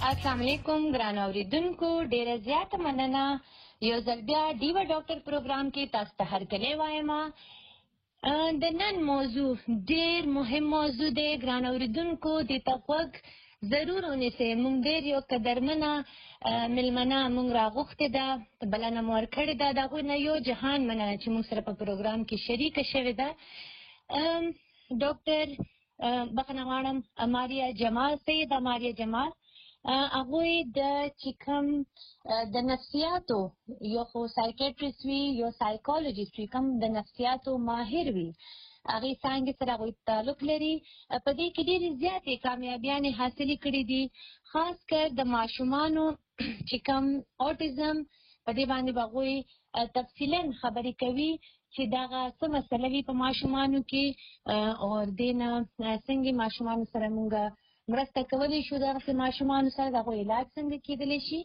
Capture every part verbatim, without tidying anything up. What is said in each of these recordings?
السلام علیکم ګران اوریدونکو، ډیره زیاته مننه. یو ځل بیا ډیوه ډاکټر پروګرام کې تاسو ته هرکلی وایم. د نن موضوع ډیر مهم موضوع دی ګران اوریدونکو، دې ته غوږ ضرور ونیسئ. موږ ډیر یو قدرمنه مېلمنه موږ راغوښتې ده، بلنه مو ورکړې ده. د هغوی نه یو جهان مننه چې موږ سره په پروګرام کې شریکه شوې ده. ډاکټر بخښنه غواړم، ماریا جمال سید ماریا جمال، هغوی د چې کوم د نفسیاتو یو خو سایکیټریست وي، یو سایکولوجیست وي، کوم د نفسیاتو ماهر وي، هغې څانګې سره هغوی تعلق لري. په دې کې ډېرې زیاتې کامیابیانې حاصلې کړي دي، خاص کر د ماشومانو چې کوم اوټیزم، په دې باندې به هغوی تفصیلا خبرې کوي چې دغه څه مسله وي په ماشومانو کې، او دې نه څنګه ماشومانو سره موږ مرسته کولی شو، دغسې ماشومانو سره د هغوی علاج څنګه کېدلی شي.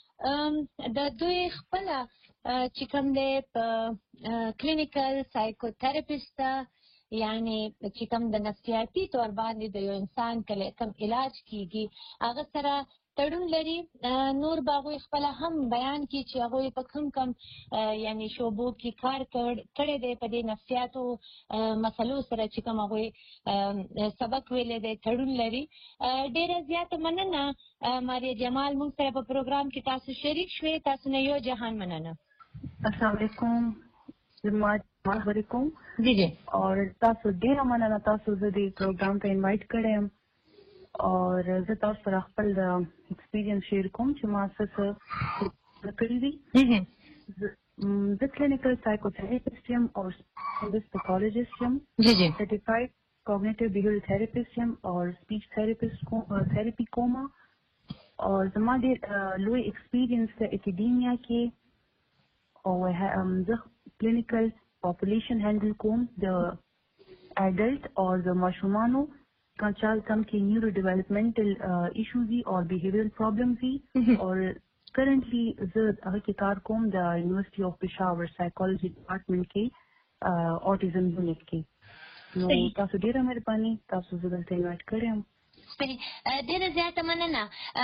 د دوی خپله چې کوم دی په کلینیکل سایکوتراپیسټ ته، یعنې چې کوم د نفسیاتي طور باندې د یو انسان کوم علاج کېږي هغه سره تړون لري. نور به هغوی خپله هم بیان کړي چې هغوی په کوم کوم یعنې شعبو کې کار کړی دی، په دې نفسیاتو مسلو سره چې کوم هغوی سبق ویلی دی، تړون لري. ډېره زیاته مننه ماریا جمال، موږ سره په پروګرام کې تاسو شریک شوې. تاسو نه یو جهان مننه. السلام علیکم، زما خبرې کوم. جی جی. اور تاسو ډېره مننه، تاسو زه دې پروګرام ته انوایټ کړی یم، اور زه تاسو سره خپل ایکسپیرینس شیر کوم چې ما څه څه کړي دي. زه کلینیکل سایکوتراپیسټ یم او سایکولوجیسټ یم، سرټیفاید کوګنیټیو بیهیویرل تھراپیسټ یم اور سپیچ تھراپیسټ تھراپي کوم. اور زما ډېر لوی ایکسپیرینس د اکیډیمیا کې، او زه کلینیکل پاپولیشن هینډل کوم د اډلټ اور د ماشومانو چال کم کې نیورو ډیولپمنټل ایشوز وي اور بیهیویرل پرابلمز وي. اور کرنټلی زه هغه کې کار کوم د یونیورسټي آف پېښور سایکولوجي ډپارټمنټ کې اوټیزم یونټ کې. نو تاسو ډېره مهرباني، تاسو زه دلته انوایټ کړی یم. ډېره زیاته مننه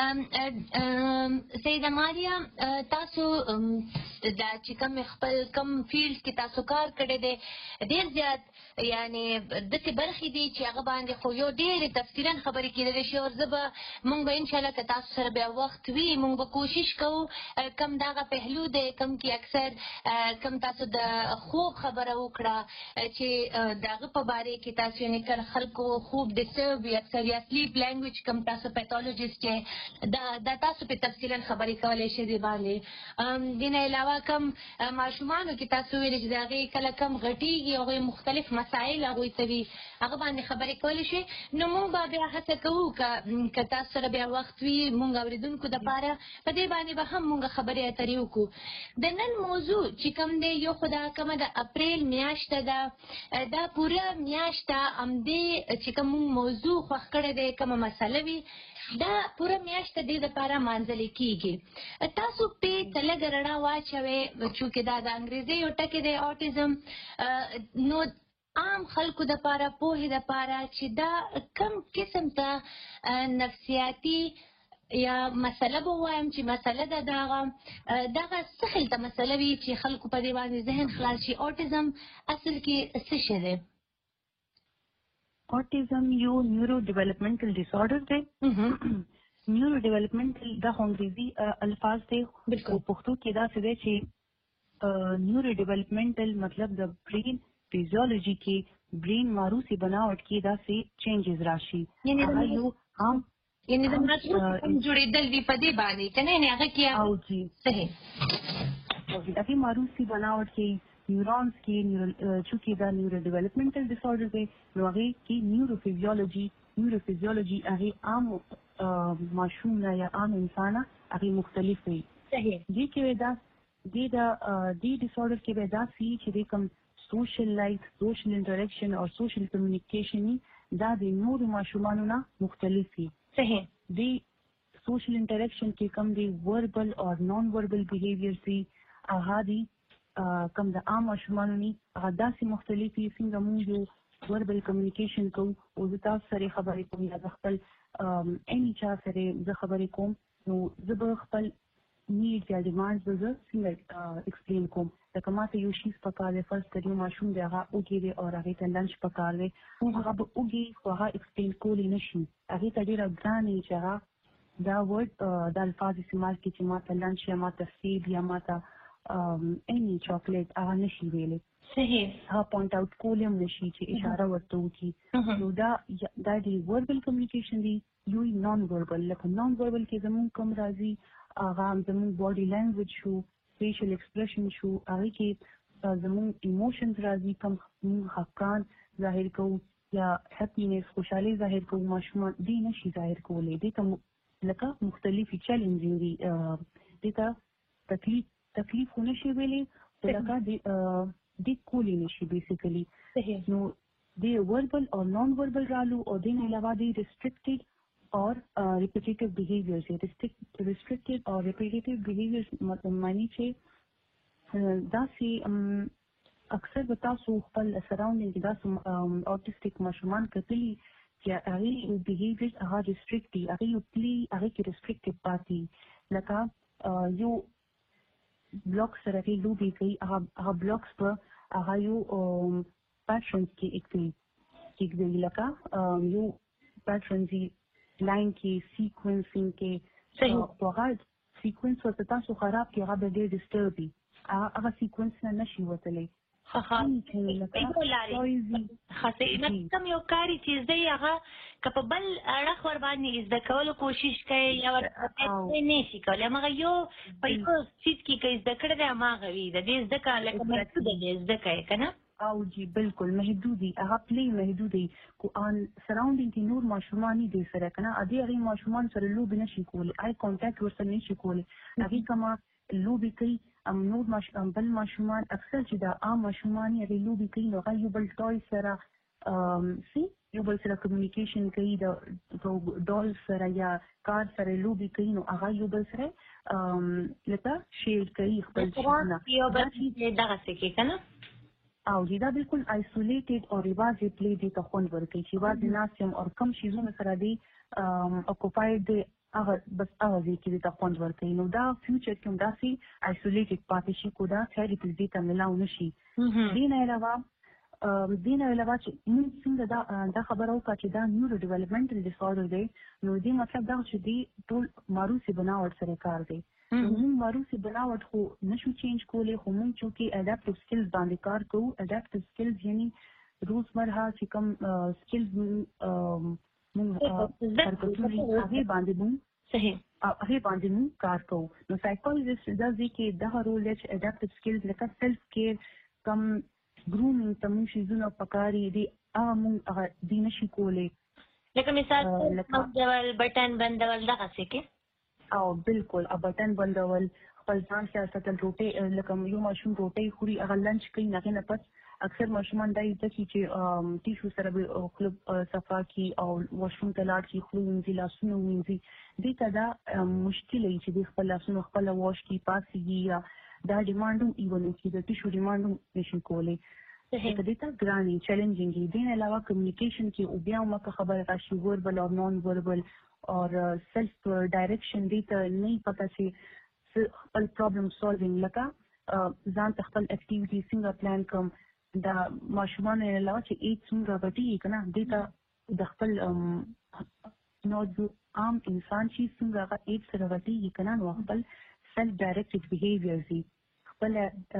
سیده ماریا. تاسو دا چې کوم خپل کوم فیلډ کې تاسو کار کړی دی، ډېر زیات یعنې داسې برخې دي چې هغه باندې خو یو ډېرې تفصیلا خبرې کېدلی شي. او زه به موږ به انشاءالله که تاسو سره بیا وخت وي موږ به کوشش کوو کوم دغه پهلو دی کوم کې اکثر کوم تاسو د خوب خبره وکړه چې د هغه په باره کې تاسو یعنې کله خلکو خوب ډسټرب وي، اکثر یا سلیپ لینګویج کوم تاسو پیتالوجیسټ یې دا تاسو په تفصیلا خبرې کولی شئ دې باندې. دې نه علاوه کوم ماشومانو کې تاسو ویلي چې د هغې کله کم غټېږي، هغوی مختلف مسایل هغوی ته وي، هغه باندې خبرې کولی شئ. نو موږ به بیا هڅه کوو که تاسو سره بیا وخت وي موږ اورېدونکو دپاره په دې باندې به هم موږ خبرې اترې وکړو. د نن موضوع چې کوم دی یو خو دا کومه د اپریل میاشته ده، دا پوره میاشته همدې چې کوم موږ موضوع خوښ کړی دی، کومه مسله وي، دا پوره میاشت دې دپاره مانځلې کېږي. تاسو پې ته لږه رڼا واچوئ، چونکې دا د انګریزۍ یو ټکې دی اوټیزم، نو عام خلکو دپاره پوهې دپاره چې دا کوم قسم ته نفسیاتي یا مسله به ووایم چې مسله ده دغه دغه څه خلته مسله وي چې خلکو په دې باندې ذهن خلاص شي. اوټیزم اصل کې څه شی دی؟ اوټیزم یو نیورو ډیولپمنټل ډیسارډر دی. نیورو ډیولپمنټل دا خو انګریزي الفاظ دی، خو پښتو کې داسې دی چې نیورو ډیولپمنټل مطلب د برین فیزیولوژي کې برین ماروسي بناوټ کې داسې چینجز راشي. هغه یو عام یعنې د مغزو جوړېدل وي په دې باندې که نه، یعنې هغه کې او جي صحیح هغې ماروسي بناوټ کې نیورونز کې چونکې دا نیورو ډیولپمنټل ډیسارډر دی، نو هغې کې نیورو فیزیولوجي نیورو فیزیولوجي هغې عام ماشوم نه یا عام انسان نه هغې مختلف وي. صحیح. دې کې به دا دې د دې ډیسارډر کې به داسې وي چې دې کوم سوشل لایف، سوشل انټریکشن او سوشل کمیونیکیشن دا د نورو ماشومانو نه مختلف وي. صحیح. دې سوشل انټریکشن کې کوم دی وربل او نان وربل بیهیویئر سي هغه دي کوم د عام ماشومانو نه هغه داسې مختلف وي څنګه موږ یو وربل کمیونیکیشن کوم او زه تاسو سره خبرې کوم یا زه خپل اني چا سره زه خبرې کوم نو زه به خپل نیډ یا ډیمانډز به زه څنګه ایکسپلین کوم لکه ما ته یو شي پکار دی فرض کړئ یو ماشوم دی هغه اوږې دی او هغې ته لنچ پکار دی هغه به اوږې خو هغه ایکسپلین کولی نه شي هغې ته ډېره ګران وي چې هغه دا ورډ دا الفاظ استعمال کړي چې ما ته لنچ یا ما ته سیب یا ما ته اني چاکلیټ هغه نه شي ویلی صحیح هغه پوینټ آوټ کولی هم نه شي چې اشاره ورته وکړي نو دا دا د وربل کمیونیکیشن دی یو نان وربل لکه نان وربل کې زموږ کوم راځي هغه زموږ باډي لینګویج شو فیشل ایکسپریشن شو هغې کې زموږ ایموشنز راځي کوم موږ خفګان ظاهر کوو یا هیپینس خوشحالي ظاهر کوو ماشومان دې نه شي ظاهر کولی دې ته لکه مختلفې چیلنجې دي دې ته تکلیف تکلیف خو نه شي ویلی خو لکه دې کولی نه شي بیسیکلي نو دې وربل او نان وربل رالو او دې نه علاوه دې ریسټرکټډ or uh, repetitive behaviors है restrict restricted or repetitive behaviors معنی چې دا سي اکثر به تاسو خپل سراوندینګ کې دا اوټیسټیک ماشومان کتلي چې هغه behaviors هغه restrict دي هغه یو پلی هغه کې restricted پاتې لکه یو بلاک سره کې لوبي کوي هغه بلاکس په هغه یو پیټرنز کې اکتي کې لکه یو پیټرنز لاین کې سیکوینسینګ کې صحیح هغه سیکوینس ورته تاسو خراب کې هغه به ډېر ډسټرب وي هغه سیکوینس نه نشي وتلی ښه ښه کوم یو کاري چیز دی هغه که په بل اړخ ورباندې زده کولو کوشش کوي یا ورته نه شي کولی هماغه یو په یو څیز کې که زده کړی دی هماغه وي د دې زده کړه لکه محدوده دی زده کوي که نه او جی بالکل محدودی هغه پلی محدودی کو ان سراوندینګ کې نور ماشومان دي سره کنه ادي هغه ماشومان سره لوبي نشي کولی آی کانټیکټ ورسره نشي کولی هغه کما لوبي کوي ام نور ماشومان بل ماشومان اکثر چې دا عام ماشومان یې لوبي کوي نو هغه یو بل ټوي سره ام سي یو بل سره کمیونیکیشن کوي د ډول سره یا کار سره لوبي کوي نو هغه یو بل سره ام لکه شیر کوي خپل څه یو بل څه دغه څه کې کنه او دا بالکل آیسولیټډ او ریواز پلی دی ته خوند ورکوي چې واځي ناسم او کم شیزونه سره دی اکوپاید دی هغه بس هغه دی چې ته خوند ورکوي نو دا فیوچر کې هم داسې آیسولیټډ پاتې شي کو دا تھراپي دې ته ملاو نشي دې نه علاوه دې نه علاوه چې موږ څنګه دا دا خبره وکړه چې دا نیورو ډیولپمنټل ډیس اوردر دی نو دې مطلب دا چې دی ټول ماروسي بناوټ سره کار دی موږ ماروسي بناوټ خو نشو چینج کولی خو موږ چې اډاپټیو سکلز باندې کار کوو اډاپټیو سکلز یعنی روزمرہ چې کوم سکلز موږ هغې باندې موږ صحیح هغې باندې موږ کار کوو نو سایکولوژسټ دا ځي کې دغه رول دی چې اډاپټیو سکلز لکه سیلف کیر کم ګرومینګ ته موږ شیزونه پکار دي هغه موږ هغه دی نشي کولی لکه مثال ډول بټن بندول دغسې کې او بالکل ا بټن بندول خپل ځان ته ساتل روټي لکه یو ماشوم روټي خوري هغه لنچ کوي نه نه پس اکثر ماشومان دای ته چې ټیشو سره به خپل صفا کی او واشروم ته لاړ شي خپل وینځي لاسونه وینځي دې ته دا مشکل وي چې خپل لاسونه خپل واش کی پاسي یا دا ډیمانډ ایون چې د ټیشو ډیمانډ نشي کولی ته دې ته ګراني چیلنجینګ دي نه علاوه کمیونیکیشن کې او بیا مکه خبره راشي وربل او نان وربل اور سیلف ډایریکشن دی ته نه پته چې خپل پرابلم سولوینګ لکه ځان ته خپل اکټیویټي څنګه پلان کوم دا ماشومان نه علاوه چې ایج څومره غټي کنه دی ته د خپل نو د عام انسان چې څنګه هغه ایج سره غټي کنه نو خپل سیلف ډایریکټډ بیهیویر دی خپل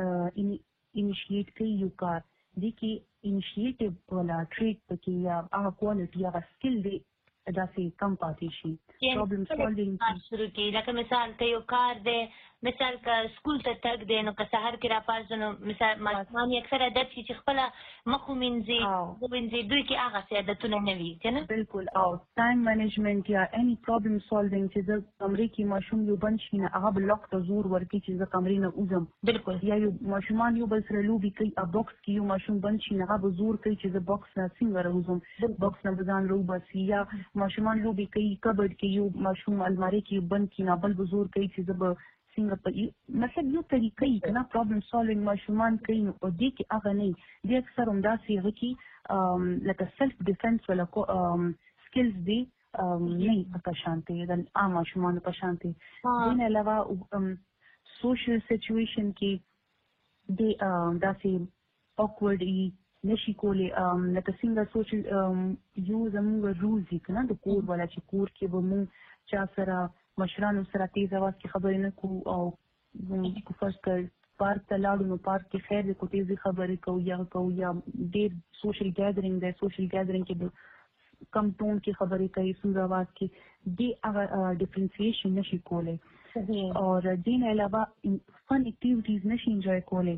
انیشیټ کوي یو کار دی کې انیشیټیو ولا ټریټ پکې یا هغه کوالټي هغه سکل دی داسې کم پاتې شي پرابلم سولوینګ شروع کړي لکه مثال ته یو کار دی مثال که سکول ته تګ دی نو که سهار کې راپاڅو نو مثال ماشومان یې اکثر عادت شي چې خپله مخ ومینځي ووینځي دوی کې هغسې عادتونه نه وي که نه بالکل او ټایم مینجمنټ یا اني پرابلم سولوینګ چې زه کمرې کې ماشوم یو بند شي نه هغه به لاک ته زور ورکړي چې زه کمرې نه وځم بالکل یا یو ماشومان یو بل سره لوبې کوي او باکس کې یو ماشوم بند شي نه هغه به زور کوي چې زه باکس نه څنګه راوځم باکس نه به ځان راوباسي یا ماشومان لوبې کوي کبډ کې یو ماشوم المارۍ کې بند کړي نه بل به زور کوي چې زه به څنګه په مطلب یو طریقه یې کنه پرابلم سالوینګ ماشومان کوي نو او دې کې هغه نه دي اکثر هم داسې هغه کې لکه سیلف ډیفنس ولا سکلز دي نه په شانتي د عام ماشومان په شانتي دین علاوه سوشل سچويشن کې د داسې awkward نشي کولی لکه څنګه سوشل یو زموږ رولز دي کنه د کور ولا چې کور کې به مونږ چا سره مشرانو سره تیز اواز کې خبرې نه کوو او کو فرض کړ پارک ته لاړو نو پارک کې خیر د کو تیزې خبرې کوو یا کوو یا ډېر سوشل ګیدرینګ دی سوشل ګیدرینګ کې د کم ټون کې خبرې کوي سوز اواز کې دی هغه ډیفرنسیشن نشي کولی اور دین علاوه فن اکټیویټیز نشي انجوای کولی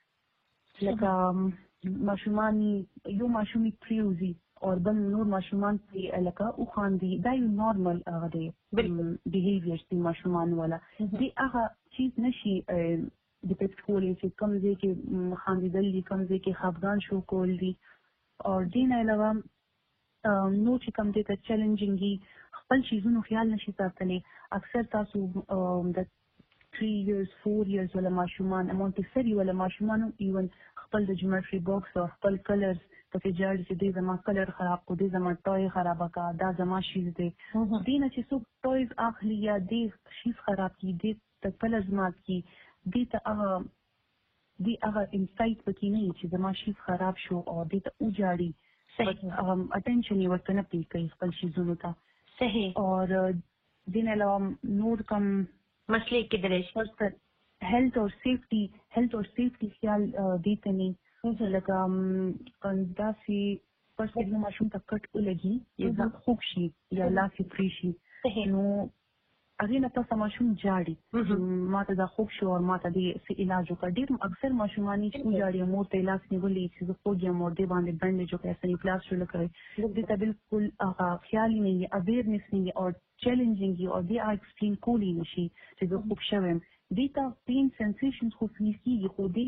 لکه ماشومان یو ماشومي پریوزي او بل نور ماشومان پرې لکه او خاندي دا یو نارمل هغه دی بیهیویرز دی ماشومان والا دی هغه چیز نشي ډیپیکټ کولی چې کوم ځای کې خاندېدل دي کوم ځای کې خفګان شو کول دي او دین علاوه نو چې کوم دی ته چیلنجینګ دي خپل چیزونو خیال نشي ساتلی اکثر تاسو د three years four years ولا ماشومان مونټیسری ولا ماشومان ایون خپل د جیومټري باکس او خپل کلرز پکې جاړي چې دې زما کلر خراب کو دې زما ټوي خراب کا دا زما شیز دی دینه چې څوک ټویز اخلي یا دې شیز خراب کی دې ته کلرز مات کی دې ته هغه دې هغه انسایت پکې نه چې زما شیز خراب شو او دې ته او جاړي صحیح اټینشن یې ورته نه پی کوي خپل شیزونو ته صحیح اور دین علاوه نور کم مسئلے کی درجه health और safety health और safety ख्याल देते नहीं लगा दासी पर्सनल माशूम तक कट लगी या خوشي یا لاسي فريشي نو اغه نه تاسو ماشوم جاړي ماته دا خوب شو او ماته دې سی علاج وکړ ډیر اکثر ماشومانی چې جاړي مو ته علاج نیولې چې زه خوږه مور دې باندې باندې جو کیسه نه پلاس شو لکه دې ته بالکل هغه خیال نه اویرنس نه او چیلنجینګ او دې ایکسټریم کولی نشي چې زه خوب شوم دیتا پین سنسیشنز خو فیل کیږي خو دی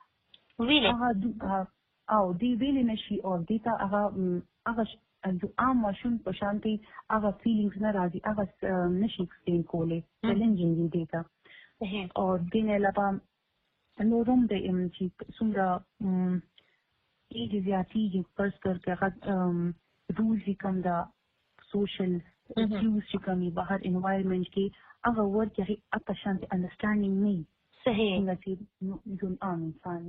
ویلې او دی ویلې نشي او دیتا هغه هغه د عام ماشوم په شانتي هغه فیلینګز نه راځي هغه نشي ایکسپلین کولی چیلنجینګ دی دیتا او دین علاوه نورم د ام چې څومره ایج زیاتیږي فرض کړ کې هغه رولز کوم دا سوشل ایشوز چې کومي بهر انوایرنمنت کې هغه ورته هغه اته شانتي انډرستانډینګ نه صحیح څنګه چې نو عام انسان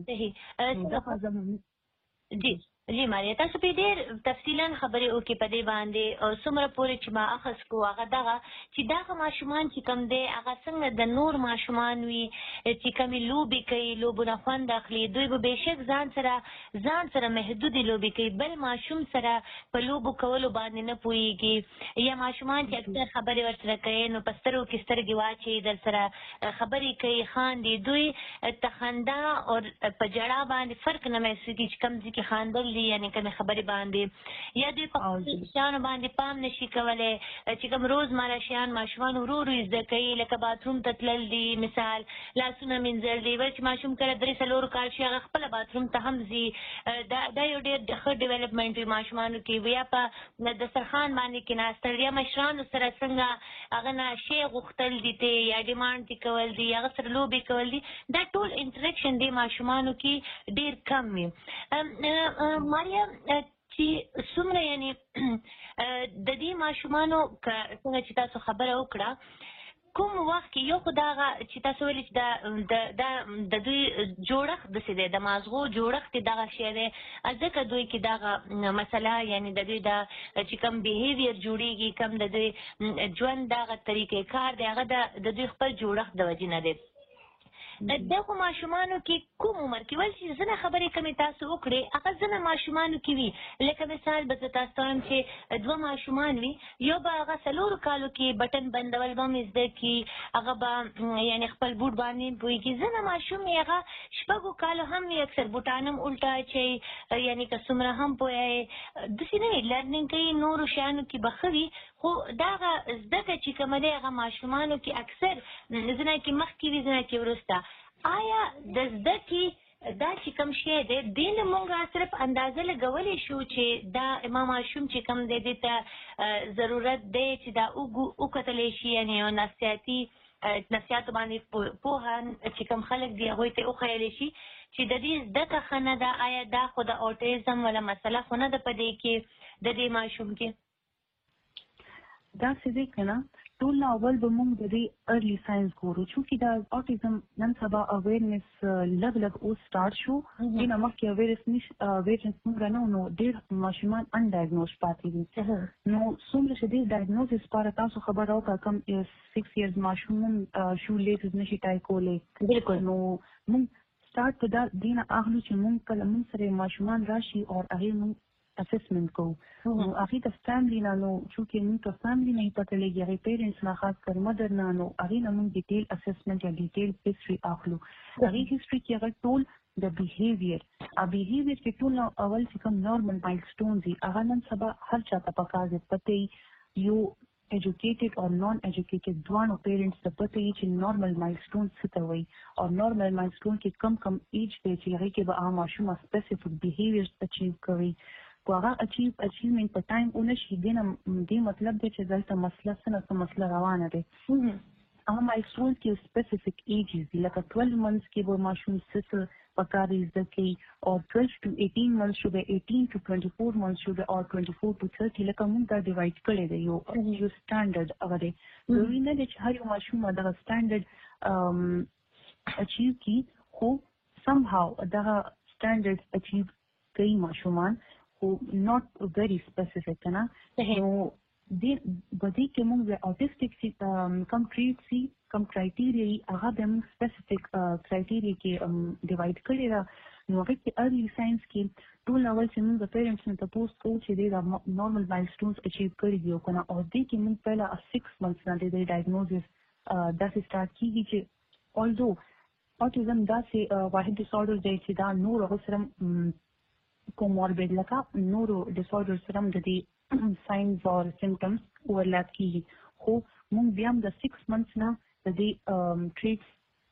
صحیح جی جی ماریا تاسو په ډېر تفصیلا خبرې وکړې په دې باندې او څومره پورې چې ما اخذ کو هغه دغه چې دغه ماشومان چې کوم دی هغه څنګه د نور ماشومان وي چې کومې لوبې کوي لوبونه خوند اخلي دوی به بېشک ځان سره ځان سره محدودې لوبې کوي بل ماشوم سره په لوبو کولو باندې نه پوهېږي یا ماشومان چې اکثر خبرې ورسره کوي نو په سترګو کې سترګې واچوي در سره خبرې کوي خاندي دوی ته خندا او په ژړا باندې فرق نه محسوسېږي چې کوم ځای کې خاندل یعنی کومه خبرې باندې یا دوی په شیانو باندې پام نشي کولی چې کوم روزمره شیان ماشومان ورو ورو زده کوي لکه باتروم ته تلل دي مثال لاسونه مینځل دي ول چې ماشوم کله درې څلورو کال شي هغه خپله باتروم ته هم ځي دا یو ډېر ښه ډیولپمنټ وي ماشومانو کې یا په دسترخوان باندې کېناستل یا مشرانو سره څنګه هغه نه شی غوښتل دي ته یا ډیمانډ دي کول دي هغه سره لوبې کول دي دا ټول انټریکشن دی ماشومانو کې ډېر کم وي ماریا چې څومره یعنی د دې ماشومانو څنګه چې تاسو خبره وکړه کوم وخت کې یو خو دا چې تاسو ویلي چې د د دوی جوړښت داسې دی د مازغو جوړښت یې دغه شی دی ځکه دوی کې دغه مسله یعنی د دوی د چې کوم بیهیویر جوړېږي کوم د دوی ژوند دغه طریقې کار دی هغه د دوی خپل جوړښت د وجې نه دی دغه ماشومانو کې کوم عمر کې ول چې ځنه خبرې کمې تاسو وکړې هغه ځنه ماشومانو کې وي لکه مثال به زه تاسو ته وایم چې دوه ماشومان وي یو به هغه څلورو کالو کې بټن بندول به هم زده کړي هغه به یعنې خپل بوټ باندې پوهېږي ځنه ماشوم یې هغه شپږو کالو هم وي اکثر بوټان هم الټا اچوي یعنې که څومره هم پوهیږي داسې نه وي لرنینګ کوي نورو شیانو کې به ښه وي خو دغه زده کړه چې کومه دی هغه ماشومانو کې اکثر ځنه کې مخکې وي ضنه کې وروسته آیا د زده کړې دا چې کوم شی دی دې نه مونږ صرف اندازه لګولی شو چې دا ما ماشوم چې کوم دی دې ته ضرورت دی چې دا وکتلی شي یعنې یو نفسیاتي نفسیاتو باندې پوهه چې کوم خلک دي هغوی ته وښیلی شي چې د دې زده کړه ښه نه ده، آیا دا خو د اوټیزم ولا مسله خو نه ده په دې کې د دې ماشوم کې؟ داسې دی که نه، ټول نه اول به موږ د دې ارلی ساینس ګورو، چونکې دا اوټیزم نن سبا اویرنس لږ لږ اوس سټارټ شو، دې نه مخکې اویرنس اویرنس موږ نه نو ډېر ماشومان انډایګنوز پاتې دي. نو څومره چې دې ډایګنوزس لپاره تاسو خبره وکړه کم سکس ایئرز ماشوم هم شو لیسز نشي ټای کولی. بالکل. نو موږ سټارټ په دا دې نه اخلو چې موږ کله موږ سره ماشومان راشي او هغې موږ اسسمنٹ کوو. نو هغې ته فیملي نه، نو چونکې موږ ته فیملي نه یې پته لګي، هغې پیرنټس نه خاص کر مدر نه، نو هغې نه موږ ډیټیل اسسمنٹ یا ډیټیل هسټري اخلو. هغې هسټري کې هغه ټول د بیهیویر او بیهیویر کې ټول اول چې کوم نارمل مایلسټونز دي هغه نن سبا هر چا ته پکار دی، پته یې یو ایجوکیټډ او نان ایجوکیټډ دواړو پیرنټس ته پته یې چې نارمل مایلسټون څه ته وایي، او نارمل مایلسټون کې کم کم ایج دی چې هغې کې به هغه ماشوم سپیسیفیک بیهیویرز اچیو کوي. خو هغه اچیو اچیومنټ په ټایم ونه شي، دې نه دې مطلب دی چې دلته مسله څه نه څه مسله روانه دی. هغه مایلسټونز کې سپیسیفیک ایجز دي، لکه ټویلو منثس کې به ماشوم څه څه پکار یې زده کوي، او ټویلو ټو ایټین منثس شو به ایټین ټو ټوینټي فور منثس شو به او ټوینټي فور ټو تھرټي، لکه موږ دا ډیوایډ کړی دی، یو یو سټانډرډ هغه دی. ضروري نه دی چې هر یو ماشوم دغه سټانډرډ اچیو کړي، خو سم هاو دغه سټانډرډ اچیو کوي ماشومان، خو ناٹ ویری سپیسیفک نه. نو دې بدی کې موږ د اوټیسټک کم ټریټ سي کم کرایټیریا یې هغه به موږ سپیسیفک کرایټیریا کې ډیوایډ کړی ده. نو هغې کې ارلی ساینس کې ټول اول چې موږ د پیرنټس نه تپوس کوو چې دوی دا نارمل مایلسټونز اچیو کړي دي او که نه، او دې کې موږ پهله سکس منثس نه د دې ډایګنوزس داسې سټارټ کېږي چې الدو اوټیزم داسې واحد ډسارډر دی چې دا نور هغه سره کوموربیډ لکه نورو ډسارډر سره هم د دې ساینز او سمټمز اوورلیپ کېږي، خو موږ بیا هم د سکس منثس نه د دې ټریټس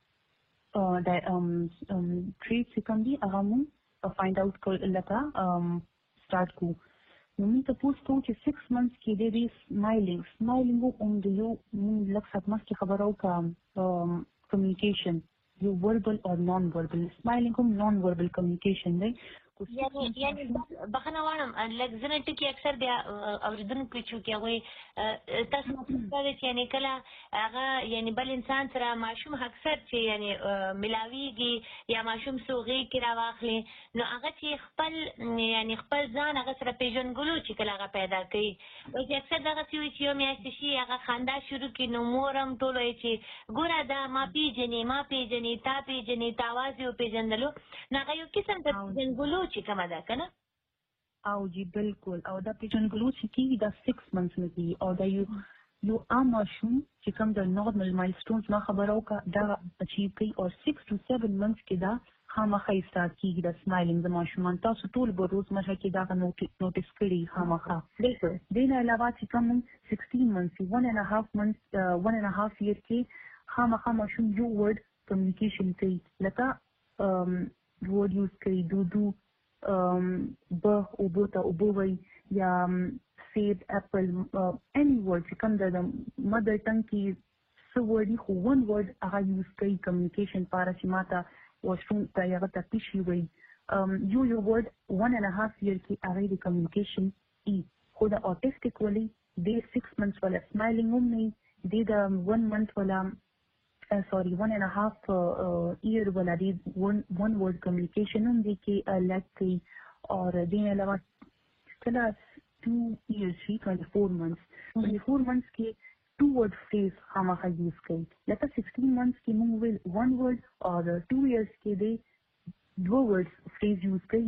ټریټس چې کوم دي هغه موږ فایند آوټ کړ لکه سټارټ کوو. نو موږ تپوس کوو چې سکس منثس کې د دې سمایلینګ سمایلینګ هم د یو موږ لږ ساعت مخکې خبره وکړه کمیونیکیشن، یو وربل او نان وربل. سمایلینګ هم نان وربل کمیونیکیشن دی. یعنی یعنی بخښنه غواړم لږ ځینې ټکي اکثر بیا اورېدونکو چې چې هغوی تاسو مطلب دا دی چې یعنې کله هغه یعنې بل انسان سره ماشوم اکثر چې یعنې ملاویږي یا ماشوم څو غېږ کې راواخلي، نو هغه چې خپل یعنې خپل ځان هغه سره پېژنګلو چې کله هغه پیدا کوي، وایي چې اکثر دغسې وي چې یو میاشتې شي هغه خندا شروع کړي، نو مور هم ټول وایي چې ګوره دا ما پېژنې ما پېژنې تا پېژنې تا آواز یې وپېژندلو، نو هغه یو قسم د پېژنګلو چې کومه ده که نه؟ او جی بالکل، او دا پېژنګلو چې کېږي دا سکس منثس نه کېږي، او دا یو یو عام ماشوم چې کوم د نارمل مایلسټونز ما خبره وکړه دا اچیو کوي، او سکس ټو سیون منثس کې دا خامخا یې سټارټ کېږي د سمایلینګ د ماشومان. تاسو ټول به روزمره کې دغه نوټس کړي خامخا. بالکل. دې نه علاوه چې کوم سکسټین منثس ون اینډ هاف منثس ون اینډ هاف ایئر کې خامخا ماشوم یو ورډ کمیونیکیشن کوي، لکه ورډ یوز کوي دودو به اوبو ته اوبو وایي، یا سیب اپل اني ورډ چې کوم د مدر ټنګ کې څه ورډ وي، خو ون ورډ هغه یوز کوي کمیونیکیشن لپاره چې ما ته واشروم ته هغه ته پیشي وایي. یو یو ورډ ون اینډ هاف ایئر کې هغې د کمیونیکیشن ای. خو د اوټیسټک ولې دې سکس منثس والا سمایلینګ هم نه وي، دې د ون منث والا سوري ون اینڈ ہاف ایئر والا دی ون ون ورڈ کمیونیکیشن هم دی کې لیک کوي، اور دین علاوه کله ټو ایئرز شي ټوینټي فور منثس ټوینټي فور منثس کې ټو ورډ فریز خامخا یوز کوي، لکه سکسټین منثس کې موږ ویل ون ورډ، اور ټو ایئرز کې دی دوه ورډ فریز یوز کوي،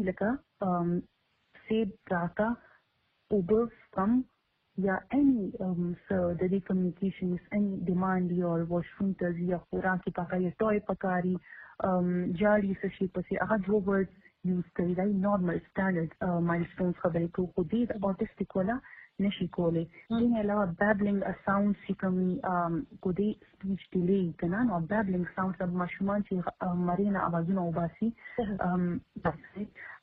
لکه سیب راکا اوبه کم یا any د دې کمیونیکیشن any ډیمانډ یا واشروم ته ځي یا خوراک کې پکاري یا ټوی پکاري جاړي څه شي پسې هغه دوه ورډ یوز کوي. دا نارمل سټانډرډ مایلسټونز خبرې کوو، خو دې د اوټیسټک والا نشي کولی. دې نه علاوه بیبلینګ ساوند چې کومي کو دې سپیچ ډیلی که نه، نو بیبلینګ ساوند ماشومان چې مرینه اوازونه وباسي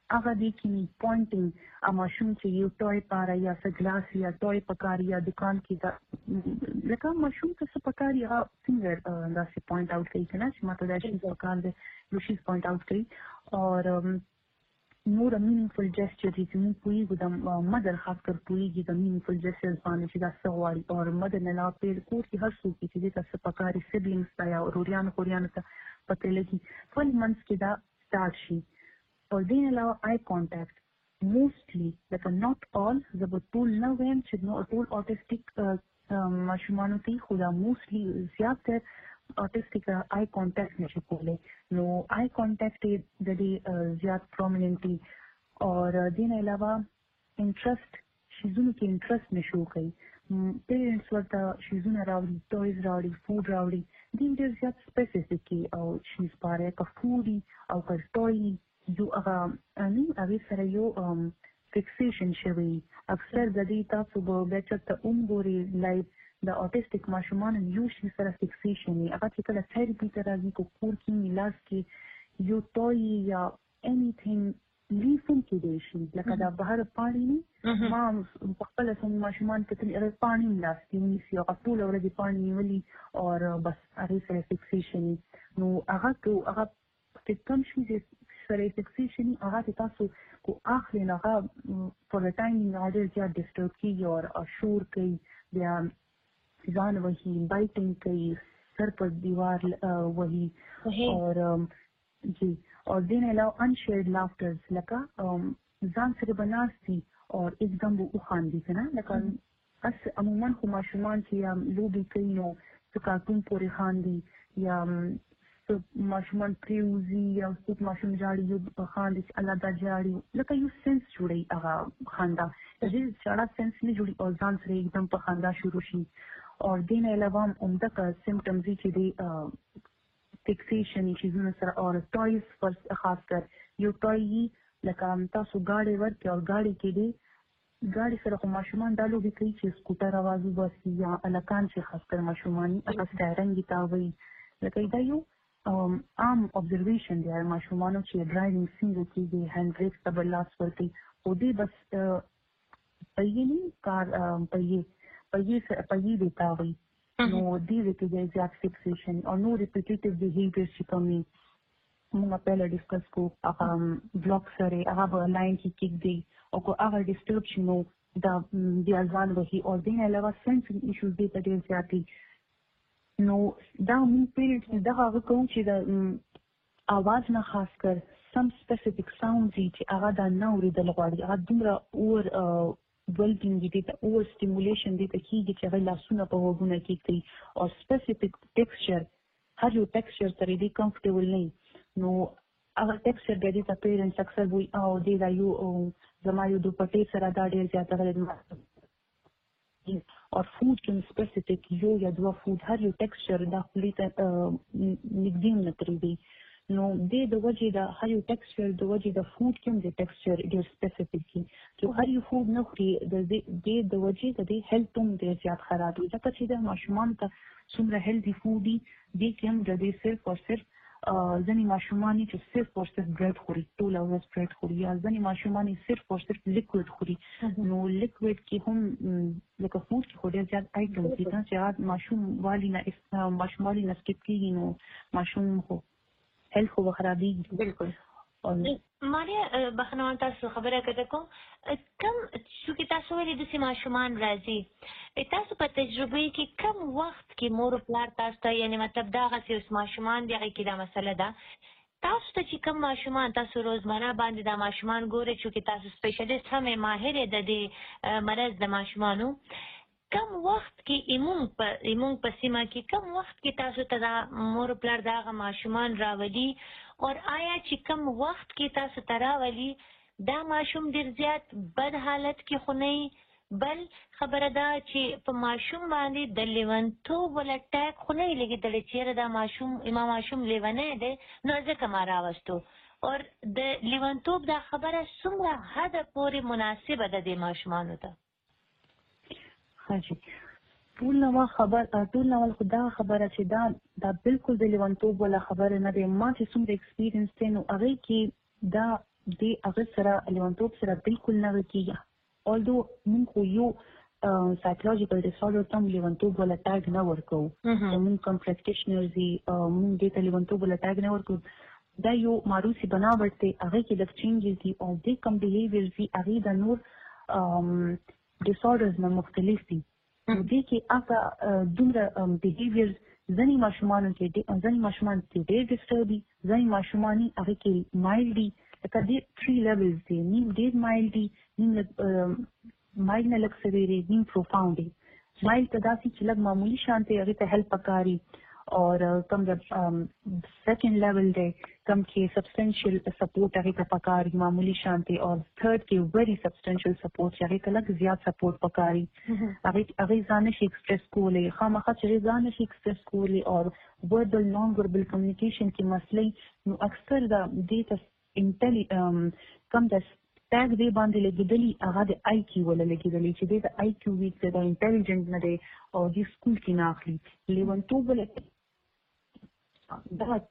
هغه دی کې پوینټینګ ا ماشوم چې یو ټوي پاره یا څه ګلاس یا ټوي پکاري یا دکان کې دا لکه ماشوم ته څه پکاري هغه څنګه دا څه پوینټ اوټ کوي کنه چې ماته دا شی پکار دی نو شي پوینټ اوټ کوي اور نور مینینګفل جسچر چې موږ پوهیږو د مدر خاص کر پوهیږي د مینینګفل جسچر باندې چې دا څه غواړي او مدر نه لا پیر کور کې هر څوک چې دې څه پکاري سیبلینګز ته یا وروریان خوريان ته پته لګي ټول منځ کې دا سٹارټ شي اور دین علاوه آی کانټیکټ موستلی لکه ناٹ آل زه به ټول نه وایم چې نو ټول اوټیسټیک ماشومان ته خو دا موستلی زیاتره اوټیسټیک آی کانټیکټ نشي کولی نو آی کانټیکټ د دې زیات پرومیننټلی اور دین علاوه انټرست شیزونو کې انټرست نشو کوي پیرنټس ورته شیزونه راوړي ټویز راوړي فوډ راوړي دین ډېر زیات سپیسیفیک او شیز پاره که فوډي او که ټوی یو هغه اني هغه سره یو فکسیشن شوی اکثر د دې تاسو به بیا چې عمرې لایف د اوټیسټیک ماشومان یو شي سره فکسیشن هغه چې کله تھراپي ته راځي کو کور کې ملاس کې یو ټوی یا انیثینګ لیفن کې دی شي لکه دا بهر پانی نه ما په خپل سم ماشومان ته تل پانی ملاس کې ونیسي او ټول ورځې پانی نیولي او بس هغه سره فکسیشن نو هغه کو هغه چې کوم شي سره فکسیشن هغه تاسو کو اخلي نه په ټایم نه ډېر زیات ډیسټرب کیږي او شور کوي بیا ځان وهي بایټینګ کوي سر پر دیوار وهي اور جی اور دین علاوه انشیئرډ لافترز لکه ځان سره بناستي اور एकदम وہ خاندي کنه لکه اس عموما خو ماشومان چې یا لوبي کوي نو څه کارتون پورې خاندي یا ماشومان پریوزي یا څوک ماشوم جاړي یو خاندي چې الله دا جاړي لکه یو سنس جوړي هغه خندا دې چاړه سنس نه جوړي او ځان سره एकदम په خندا شروع شي او دین علاوه عمده کا سمپټمز چې دی فکسیشن چې زونه سره او ټویز پر خاص کر یو ټوی لکه تاسو گاډي ورته او گاډي کې دی گاډي سره کوم ماشومان دالو به کوي چې سکوټر आवाज وباسي یا الکان چې خاص کر ماشومان هغه ستارنګ تاوي لکه دا یو عام observation دی ماشومانو چې ډرایوینګ څنګه کیږي هاند بریک ته بلاس ورته او دې بس پېې نه کار پېې پېې پېې دیتا وي نو دې کې د زیات فکسیشن او نو ریپیټیټیو بیهیویر چې کومي موږ په لاره ډیسکس کو هغه بلاک سره هغه لاین کې کیک دی او کو هغه ډیسټرب شنو دا د ځوان وهي او دین علاوه سنسوري ایشوز دي په ډیر زیاتي نو دا موږ پیریډ دا هغه کوم چې د اواز نه خاص کر سم سپیسیفیک ساوندز چې هغه دا نه اوریدل غواړي هغه دومره اور ولټینګ دي ته اور سټیمولیشن دي ته کیږي چې هغه لاسونه په وګونه کې کوي او سپیسیفیک ټیکسچر هر یو ټیکسچر سره دی کمفورټیبل نه نو هغه ټیکسچر د دې ته پیرنټس اکثر وایي او دې دا یو زما یو دوپټې سره دا ډیر زیاته غلط اور فوڈ کې سپیسیفیک یو یا دوه فوډ هر یو ټیکسچر دا خپل ته نګدیم نه تری دی نو د د وجې د هر یو ټیکسچر د وجې د فوډ کې د ټیکسچر ډیر سپیسیفیک کی چې هر یو فوډ نه خوري د د د وجې د هیلث هم ډیر زیات خراب وي ځکه چې د ماشومان ته څومره هیلثي فوډ دي د کوم د دې صرف او صرف ځنې ماشومان چې صرف او صرف برېډ خوري ټول ورځ برېډ خوري یا ځنې ماشومان صرف او صرف لیکوډ خوري نو لیکوډ کې هم لکه فوډ کې خو ډېر زیات آیټمز دي چې ماشوم والی نه ماشوم والی نه سکپ کېږي نو ماشوم خو هیلث خو خرابېږي بالکل ماریا بخنوان تاسو خبره کړه کوم کم چې تاسو ولې د سیمه ماشومان راځي تاسو په تجربه کې کم وخت کې مور پلار تاسو ته یعنی مطلب دا غسی اوس ماشومان دی کې دا مسله ده تاسو ته چې کم ماشومان تاسو روزمره باندې دا ماشومان ګوري چې تاسو سپیشلیست هم ماهر د دې مرز د ماشومانو کم وخت کې ایمون په ایمون په سیمه کې کم وخت کې تاسو ته دا مور پلار دا ماشومان راولي اور آیا چې کم وخت کې تاسو تراولي دا ماشوم ډیر زیات بد حالت کې خونی بل خبره ده چې په ماشوم باندې د لیونتوب ول اٹیک خونی لګیدل چې دا ماشوم امام ماشوم لیونه دی نو ځکه ما راوستو اور د لیونتوب دا خبره څومره حد پورې مناسبه ده د ماشومانو ته حاجی ټول نو خبر ټول نو خدا خبره چې دا دا بالکل د لیونتوب ولا خبره نه دی ما چې څومره ایکسپیرینس ته نو هغه کې دا د هغه سره لیونتوب سره بالکل نه کېږي. although موږ خو یو سایکولوژیکل ډیسارډر ته لیونتوب ولا ټاګ نه ورکوو، موږ کوم پریکټیشنرز دي موږ دې ته لیونتوب ولا ټاګ نه ورکوو. دا یو معروفي بناوټ دی، هغه کې لږ چینجز دي او دې کوم بیهیویرز دي هغې د نور ډیسارډرز نه مختلف دي. دې کې هغه دومره بیهیویرز ځینې ماشومانو کې ځینې ماشومان کې ډېر ډسټرب دي، ځینې ماشومان هغې کې مایلډ دي. لکه دې تھری لیولز دي، نیم ډېر مایلډ دي، نیم مایلډ نه لږ سویرې، نیم پروفاونډ دي. مایلډ ته داسې چې لږ معمولي شان دی، هغې ته هیلپ پکاري. اور کم د سیکنډ لیول دی کم کې سبسټنشل سپورټ هغې ته پکاري معمولي شان دی. اور تھرډ کې ویری سبسټنشل سپورټ چې هغې ته لږ زیات سپورټ پکاري. هغې ځان نشي ایکسپریس کولی، خامخا چې هغې ځان نشي ایکسپریس کولی. اور وربل نان وربل کمیونیکیشن کې مسلې نو اکثر د دې ته انټلی کم د ټاګ دې باندې لګېدلي هغه د آی کیو ولا لګېدلي چې دې د آی کیو ویک دی، د انټیلیجنټ نه دی او دې سکول کې نه اخلي. لیونتوب ولا دغه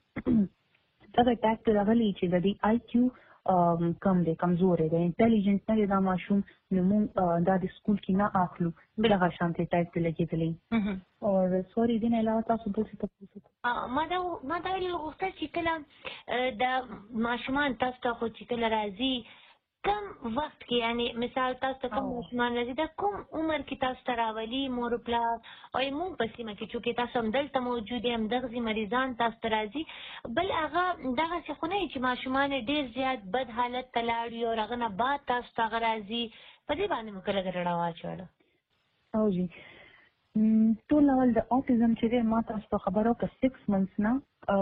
دغه ټاګ ته راغلی چې د دې آی کیو کم دی، کمزوری دی، انټیلیجنټ نه دی دا ماشوم، نو موږ دا د سکول کې نه اخلو. دغه شانتې ټاګ ته لګېدلی. اور سوري دې نه علاوه تاسو بل څه تپوس ما دا ما دا ویل غوښتل چې کله د ماشومان تاسو ته خو چې کله راځي کم وخت کې، یعنی مثال تاسو ته کوم ماشومان راځي دا کوم عمر کې تاسو ته راولي مور او پلار او موږ په سیمه کې چونکې تاسو هم دلته موجود یې همدغسې مریضان تاسو ته راځي. بل هغه دغسې خو نه وي چې ماشومان ډېر زیات بد حالت ته لاړ وي او هغه نه بعد تاسو ته هغه راځي. په دې باندې مو کله رڼا واچوله؟ او جی ټول اول د اوټیزم چې دی ما تاسو ته خبره وکړه سکس منثس نه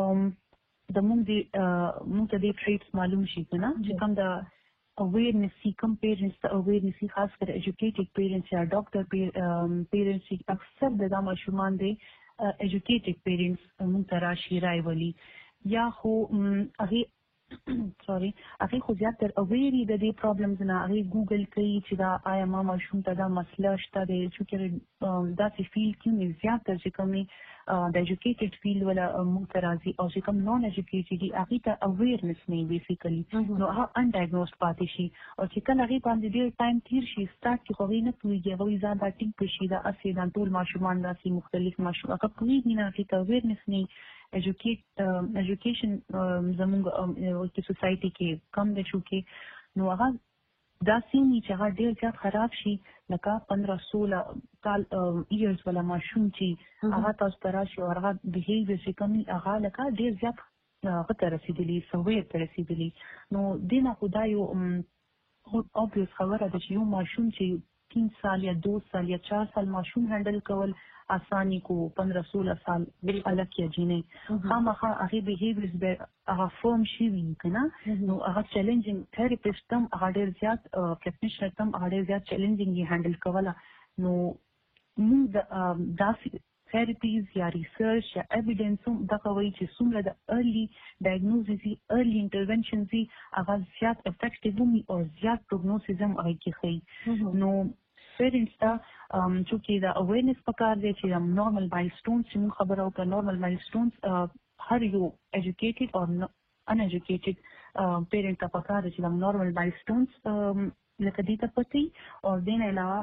د موږ د موږ ته دې ټریټس معلوم شي که نه چې کوم د awareness کم پیرنټس ته awareness خاص کر ایجوکیټډ پیرنټس یا ډاکټر پیرنټس اکثر د دا ماشومان دی ایجوکیټډ پیرنټس موږ ته راشي رایولي یا خو هغې سوري هغې خو زیاتر اویري د دې پرابلمز نه، هغې ګوګل کوي چې دا آیا ما ماشوم ته دا مسله شته دی. چونکې داسې فیلډ کې مې زیاتر چې کومې د ایجوکیټډ فیلډ والا موږ ته راځي او چې کوم نان ایجوکیټډ دي هغې ته اویرنس نه وي بیسیکلي، نو هغه انډایګنوزډ پاتې شي. او چې کله هغې باندې ډېر ټایم تېر شي سټارټ کې خو هغې نه پوهېږي، هغه وایي ځان دا ټینګ شي دا هسې دا ټول ماشومان داسې مختلف ماشوم هغه پوهېږي نه، هغې ته اویرنس نه وي. ایجوکیټ ایجوکیشن زموږ په سوسایټي کې کم دی شو کې، نو هغه داسې وي چې هغه ډېر زیات خراب شي. لکه پندره سوله کال ایئرز والا ماشوم چې هغه تاسو ته راشي او هغه بیهیویر چې کوم هغه لکه ډېر زیات هغه ته رسېدلي سویر ته رسېدلي. نو دې نه خو دا یو اوبویس خبره ده چې یو ماشوم چې تین سال یا دو سال یا چار سال ماشوم هینډل کول آسانی کو پندرہ سولہ سال الګ یا جینۍ خامخا هغې بیهیویرز به هغه فورم شوي که نه، نو هغه چیلنجینګ تھراپسټ هم هغه ډېر زیات پریکټیشنر هم هغه ډېر زیات چیلنجینګ یې هینډل کوله. نو موږ داسې تھراپیز یا ریسرچ یا ایویډنس هم دغه وایي چې څومره د ارلی ډایګنوزز وي ارلی انټرونشنز وي هغه زیات افیکټیو هم وي او زیات پروګنوسز هم هغې کې ښیي. نو پیرنټس ته چونکې دا اویرنس پکار دی چې نارمل مایلسټونز چې موږ خبره وکړه نارمل مایلسټونز هر یو ایجوکیټډ او ان ایجوکیټډ پیرنټ ته پکار دی چې دا نارمل مایلسټونز لکه دې ته پته وي. او دې نه علاوه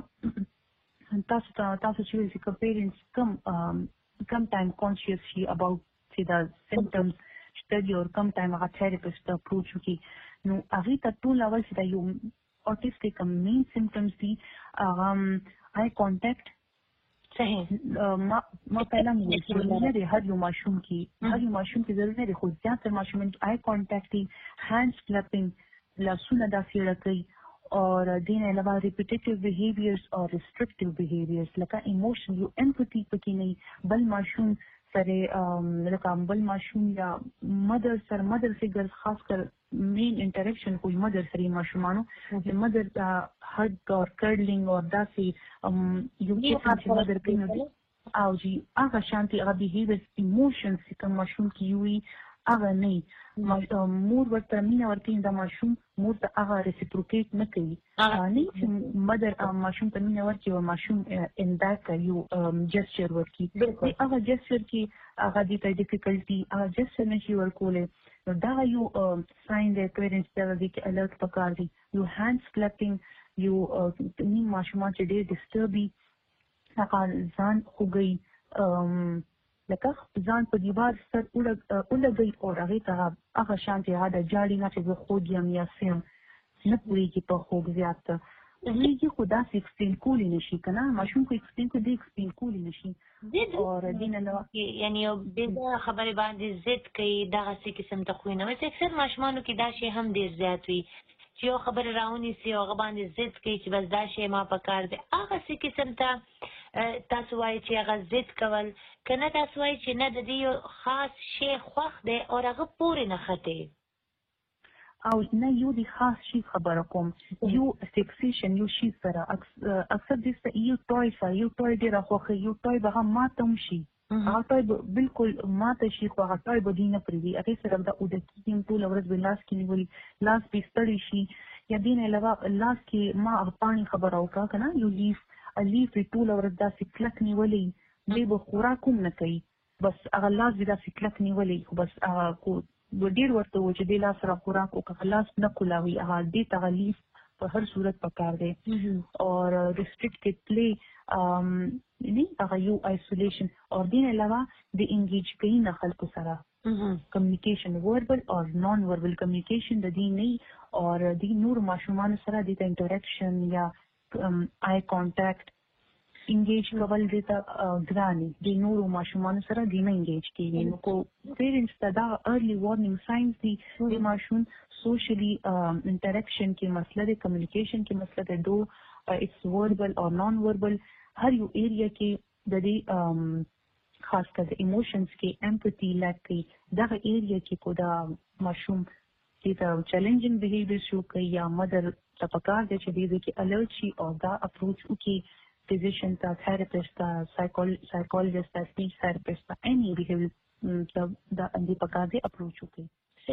تاسو ته تاسو چې ویل چې که پیرنټس کم کم ټایم کانشیس شي اباوټ چې دا سمپټمز شته دي او کم ټایم هغه تھراپسټ ته اپروچ وکړي، نو هغې ته ټول اول چې دا یو autistic main symptoms دي هغه آی کانټیکټ صحیح ما ما پهلا مو ضروري نه دی هر یو ماشوم کې هر یو ماشوم کې ضروري نه دی خو زیاتره ماشومان کې آی کانټیکټ دي، هینډ کلپینګ لاسونه داسې ړکوي اور دې نه علاوه ریپیټیټیو بیهیویرز او ریسټرکټیو بیهیویرز لکه ایموشن یو امپتي پکې نه بل ماشوم سره لکه بل ماشوم یا مدر سره مدر فیګر خاص کر مین انټریکشن خو مدر سره ماشومانو د مدر هګ اور کرلینګ اور داسې یو چې مدر کوي او جی هغه شانتي هغه بیهیویرز ایموشنز چې کوم ماشوم کې وي هغه نه مور ورته مینه ورکوي دا ماشوم مور ته هغه ریسیپروکیټ نه کوي نه چې مدر ماشوم ته مینه ورکوي او ماشوم ان بیک یو جسچر ورکوي هغه جسچر کې هغه دې ته ډیفیکلټي هغه جسچر نشي ورکولی نو دا یو ساين دی پیرنټس ته دې کې الرټ پکار دي یو هینډز کلپینګ یو نیم ماشومان چې ډېر ډسټربي هغه ځان خوږوي لکه ځان په دیوار سر ولګوي او هغې ته هغه شان چې هغه د جاړي نه چې زه خوږ یم یا څه یم نه پوهېږي په خوږ زیات ته پوهېږي خو داسې ایکسپلین کولی نه شي که نه ماشوم خو ایکسپلین کړي دی ایکسپلین کولی نه شي اور دې نه علاوه یعنې یو بېځایه خبرې باندې ضد کوي دغسې قسم ته خوی نه وایي اکثر ماشومانو کې دا شی هم ډېر زیات وي چې یو خبره راونیسي او هغه باندې ضد کوي چې بس دا شی ما په کار دی هغسې قسم ته تاسو وایي چې هغه ضد کول که نه تاسو وایي چې نه د دې یو خاص شی خوښ دی او هغه پورې نښتې او نه یو د خاص شي خبره کوم یو فکسیشن یو شي سره اکثر دې ته یو ټوی سره یو ټوی ډېره خوښوي یو ټوی به هم ماته هم شي هغه ټوی به بلکل ماته شي خو هغه ټوی به دوی نه پرېږدي هغې سره به دا اوده کېږي ټوله ورځ به لاس کې نیولي لاس به ستړی شي یا دې نه علاوه لاس کې ما هغه پاڼې خبره وکړه که نه یو لیف لیف یې ټوله ورځ داسې کلک نیولی دی به خوراک هم نه کوي بس هغه لاس به داسې کلک نیولی خو بس هغه ډېر ورته و چې دې لاس سره خوراک وکړه لاس نه کولاوي هغه دې ته هغه لیف په هر صورت پکار دی اور ریسټرکټډ پلی نه هغه یو آیسولیشن اور دې نه علاوه د انګیج کوي نه خلکو سره کمیونیکیشن وربل او نان وربل کمیونیکیشن د دې نه اور د نور ماشومان سره د انټریکشن یا آی کانټیکټ انګیج کول دې ته ګرانې د نورو ماشومانو سره دې نه انګیج کېږي نو کو پیرنټس ته دا ارلی وارننګ ساینس دي د ماشوم سوشلی انټریکشن کې مسله دی کمیونیکیشن کې مسله دی دو اټس وربل او نان وربل هر یو ایریا کې د دې خاص کر د ایموشنز کې امپاتی لاک کوي دغه ایریا کې کو دا ماشوم دې ته چیلنجینګ بیهیویر شو کوي یا مدر ته پکار دی چې دې کې الرټ شي او دا اپروچ وکړي physician ta therapist ta psychologist ta speech therapist ta any behavior da اندی پکار دی اپروچ وکړي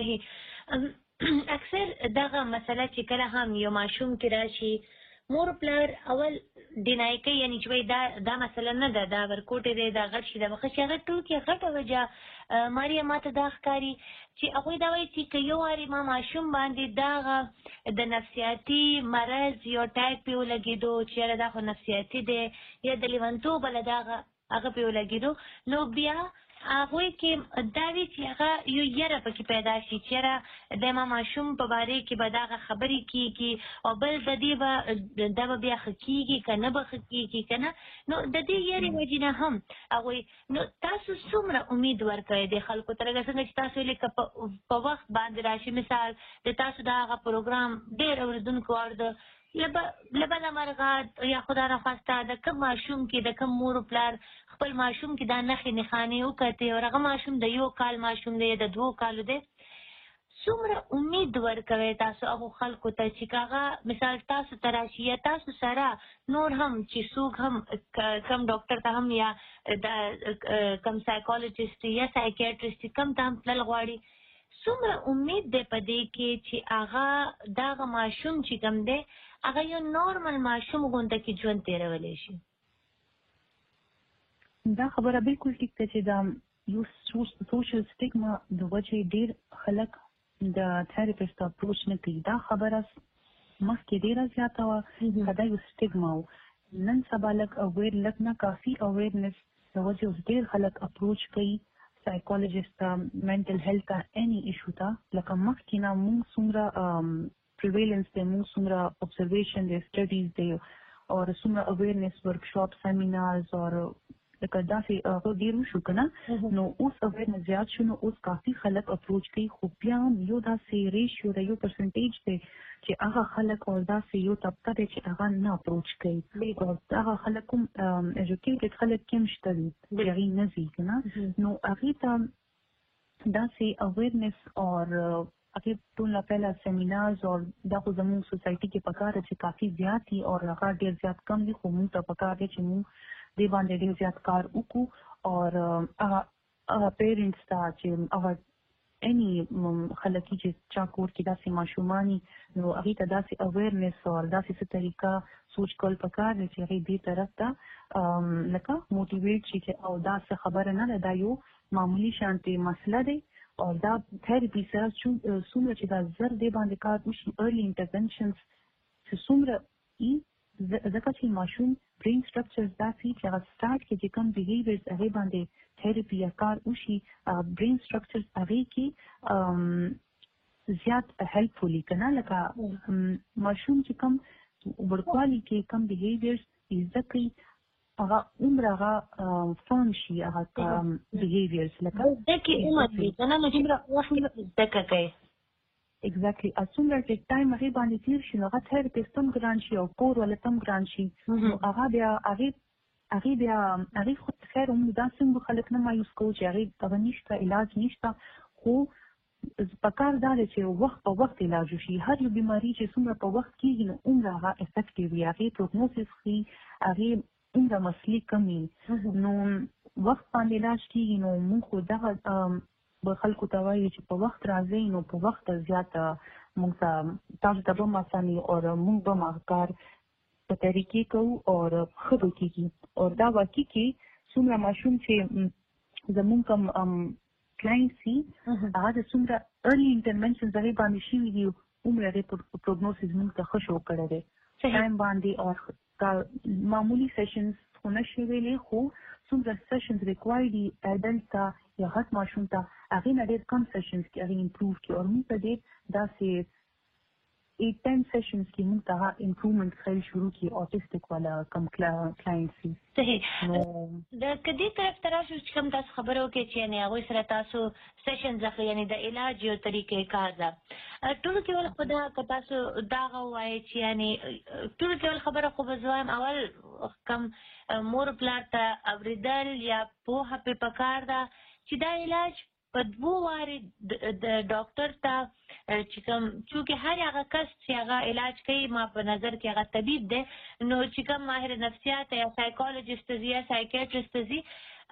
صحیح اکثر دغه مسله چې کله هم یو ماشوم کې راشي مور پلار اول ډینای کوي یعنی چې دا دا مسله نه ده دا ورکوټې دی دا غټ شي دا مخه شي هغه ټول کې غټه وجه ماریا ماته دا ښکاري چې هغوی دا وایي چې که یو وارې ما ماشوم باندې دغه د نفسیاتي مرض یو ټایپ پې ولګېدو چې یاره دا خو نفسیاتي دی یا د لیونتوبه له دغه هغه پې ولګېدو نو بیا هغوی کې دا وي چې هغه یو یره پکې پیدا شي چې یاره د ما ماشوم په بارې کې به دغه خبرې کېږي او بل د دې به دا به بیا ښه کېږي که نه به ښه کېږي که نه نو د دې یرې وجې نه هم هغوی نو تاسو څومره امید ورکوئ د خلکو ته لکه څنګه چې تاسو ویلې که په وخت باندې راشي مثال د تاسو د هغه پروګرام ډېر اورېدونکو اور د لبله مرغه یا خدا نخواسته د کوم ماشوم کې د کوم مور پلار خپل ماشوم کې دا نښې نښانې وکتې او هغه ماشوم د یو کال ماشوم دی د دوو کالو دی څومره امید ورکوئ تاسو هغو خلکو ته چې که هغه مثال تاسو ته راشي یا تاسو سره نور هم چې څوک هم کم ډاکټر ته هم یا د کم سایکالوجسټ یا سایکیاټرسټ کم ته هم تلل غواړي څومره امید دی په دې کې چې هغه دغه ماشوم چې کوم دی هغه یو نارمل ماشوم غونډه کې ژوند تېرولی شي دا خبره بالکل ټیک ده چې دا یو سوشل سټیګما د وجې ډېر خلک د تھراپیسټ اپروچ نه کوي دا خبره مخکې ډېره زیاته وه که دا یو سټیګما و نن سبا لږ اویر لږ نه کافي اویرنس د وجې اوس ډېر خلک اپروچ کوي سایکالوجسټ ته منټل هیلث ته اني ایشو ته لکه مخکې نه مونږ څومره پریویلنس دی مونږ څومره ابزرویشن دی سټډیز دی او څومره اویرنس ورکشاپ سیمینارز او لکه داسې هغه ډېر وشو که نه نو اوس اویرنس زیات شو نو اوس کافي خلک اپروچ کوي خو بیا هم یو داسې ریشیو دی یو پرسنټیج دی چې هغه خلک او داسې یو طبقه دی چې هغه نه اپروچ کوي او هغه خلک هم ایجوکیټډ خلک کې هم شته دي چې هغې نه ځي که نه نو هغې ته داسې اویرنس اور هغې ټول نه پهله سیمینارز او دا خو زموږ سوسایټي کې پکار ده چې کافي زیات دي او هغه ډېر زیات کم دي خو موږ ته پکار دی چې موږ دې باندې ډېر زیات کار وکړو اور هغه پیرنټس ته چې هغه اني خلک چې چا کور کې داسې ماشومانی نو هغه ته داسې اویرنس او داسې څه طریقه سوچ کول پکار دي چې هغه دې طرف ته لکه موټیویټ شي او دا څه خبره نه ده دا یو معمولی شانتي مسله دی او دا تھراپي سره څومره چې دا زر دی باندې کار وشي ارلی انټرونشنز چې څومره ای ځکه چې ماشوم برین سټرکچرز داسې چې هغه سٹارټ کې چې کوم بیهیویرز هغه باندې تھراپي یا کار وشي برین سټرکچرز هغه کې زیات هیلپفولي کنه لکه ماشوم چې کوم ورکوالي کې کوم بیهیویرز ایزکلی هغه عمر هغه فون شي هغه بیهیویرز لکه د کې عمر دی کنه نو چې وخت دکه کوي exactly as soon as the time هغه باندې تیر شي نو هغه تھراپیست هم ګران شي او کور ولا تم ګران شي نو هغه بیا هغه هغه بیا هغه خو خیر هم دا څنګه خلک نه مایوس کوي چې هغه هغه نشته علاج نشته خو پکار دا چې وخت په وخت علاج شي هر یو بیماری چې څومره په وخت کېږي نو عمر هغه افیکټیو وي هغه پروګنوسس خي هغه عمر مسلې کمی نو وخت باندې علاج کېږي نو موږ خو دغه به خلکو ته وایي چې په وخت راځي نو په وخت زیات موږ ته تاسو ته به مساني او موږ به ماکار په طریقې کوو او خبرو کېږي او دا واقعي کې څومره ماشوم چې زموږ کوم کلاینټ سي هغه د څومره ارلی انټرونشنز هغه باندې شوي دي عمر هغه پروګنوسس موږ ته ښه شو کړی دی ټایم باندې او معمولی سیشنز خو نه شي ویلی خو څومره سیشنز ریکوایر دي اډلټ ته یا غټ ماشوم ته هغې نه ډېر کم سیشنز کې هغې امپروو کړي او موږ ته ډېر داسې ایټ ټین سیشنز کې موږ ته هغه امپروومنټ ښیل شروع کړي اوټسټک والا کم کلاینټ سي صحیح د کدي طرف ته راشو چې کوم تاسو خبرې وکړئ چې یعنې هغوی سره تاسو سیشنز اخلئ یعنې د علاج یو طریقې کار ده ټولو کې ول خو دا که تاسو دا هغه ووایئ چې یعنې ټولو کې ول خبره خو به زه وایم اول کم مور پلار ته اورېدل یا پوهه پرې پکار ده چې دا علاج په دوو وارې د ډاکټر ته چې کوم چونکې هر هغه کس چې هغه علاج کوي ما په نظر کې هغه طبیب دی نو چې کوم ماهر نفسیات یا سایکالوجسټ ځي یا سایکیاټرسټ ځي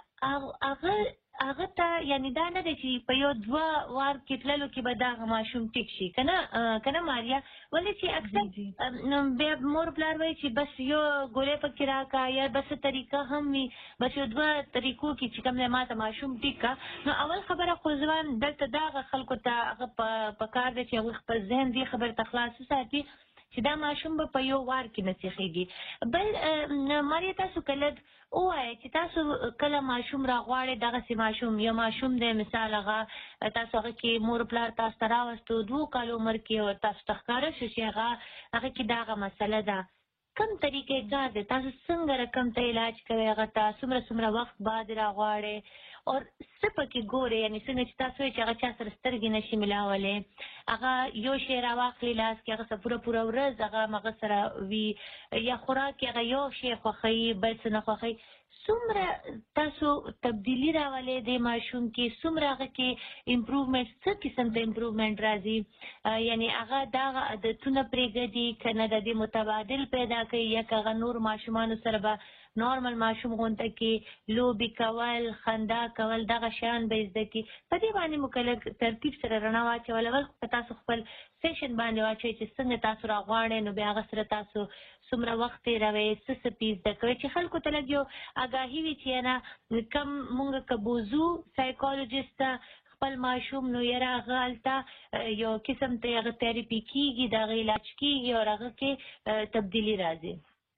هغه هغه ته یعنې دا نه دی چې په یو دوه وار کې تللو کې به دغه ماشوم ټیک شي که نه که نه ماریا ولې چې اکثر بیا مور پلار وایي چې بس یو ګولۍ پکې راکړه یا بس طریقه هم وي بس یو دوه طریقو کې چې کوم دی ما ته ماشوم ټیک کړه نو اول خبره خو زه وایم دلته دغه خلکو ته هغه په کار دی چې هغوی خپل ذهن دې خبرې ته خلاص وساتي چې دا ماشوم به په یو وار کې نصیحېږي بل ماریا تاسو که لږ ووایئ چې تاسو کله ماشوم راغواړئ دغسې ماشوم یو ماشوم دی مثال هغه تاسو هغه کې مور پلار تاسو ته راوستو دوو کالو عمر کې او تاسو ته ښکاره شو چې هغه هغه کې دغه مسله ده کوم طریقې کار دی تاسو څنګه رقم ته علاج کوئ هغه ته څومره څومره وخت بعد راغواړئ او څه پکې ګورئ یعنې څنګه چې تاسو وایئ چې هغه چا سره سترګې نشي ملاولی هغه یو شی راواخلي لاس کې هغه سره پوره پوره ورځ هغه هغه سره وي یا خوراک کې هغه یو شی خوښوي بل څه نه خوښوي څومره تاسو تبدیلي راولئ دې ماشوم کې څومره هغه کې امپروومنټ څه قسم ته امپروومنټ راځي یعنې هغه دغه عادتونه پرېږدي که نه د دې متبادل پیدا کوي یا که هغه نور ماشومانو سره به نارمل ماشوم غونته کې لوبې کول خندا کول دغه شیان به زده کړي په دې باندې مو که لږ ترتیب سره رڼا واچول اول خو تاسو خپل سیشن باندې واچوئ چې څنګه تاسو راغواړئ نو بیا هغه سره تاسو څومره وخت تېروئ څه څه پې زده کوئ چې خلکو ته لږ یو اګاهي وي چې نه کم مونږ که بوزو سایکالوجسټ ته خپل ماشوم نو یاره هغه هلته یو قسم ته هغه تھراپي کېږي د هغه علاج کېږي او هغه کې تبدیلي راځي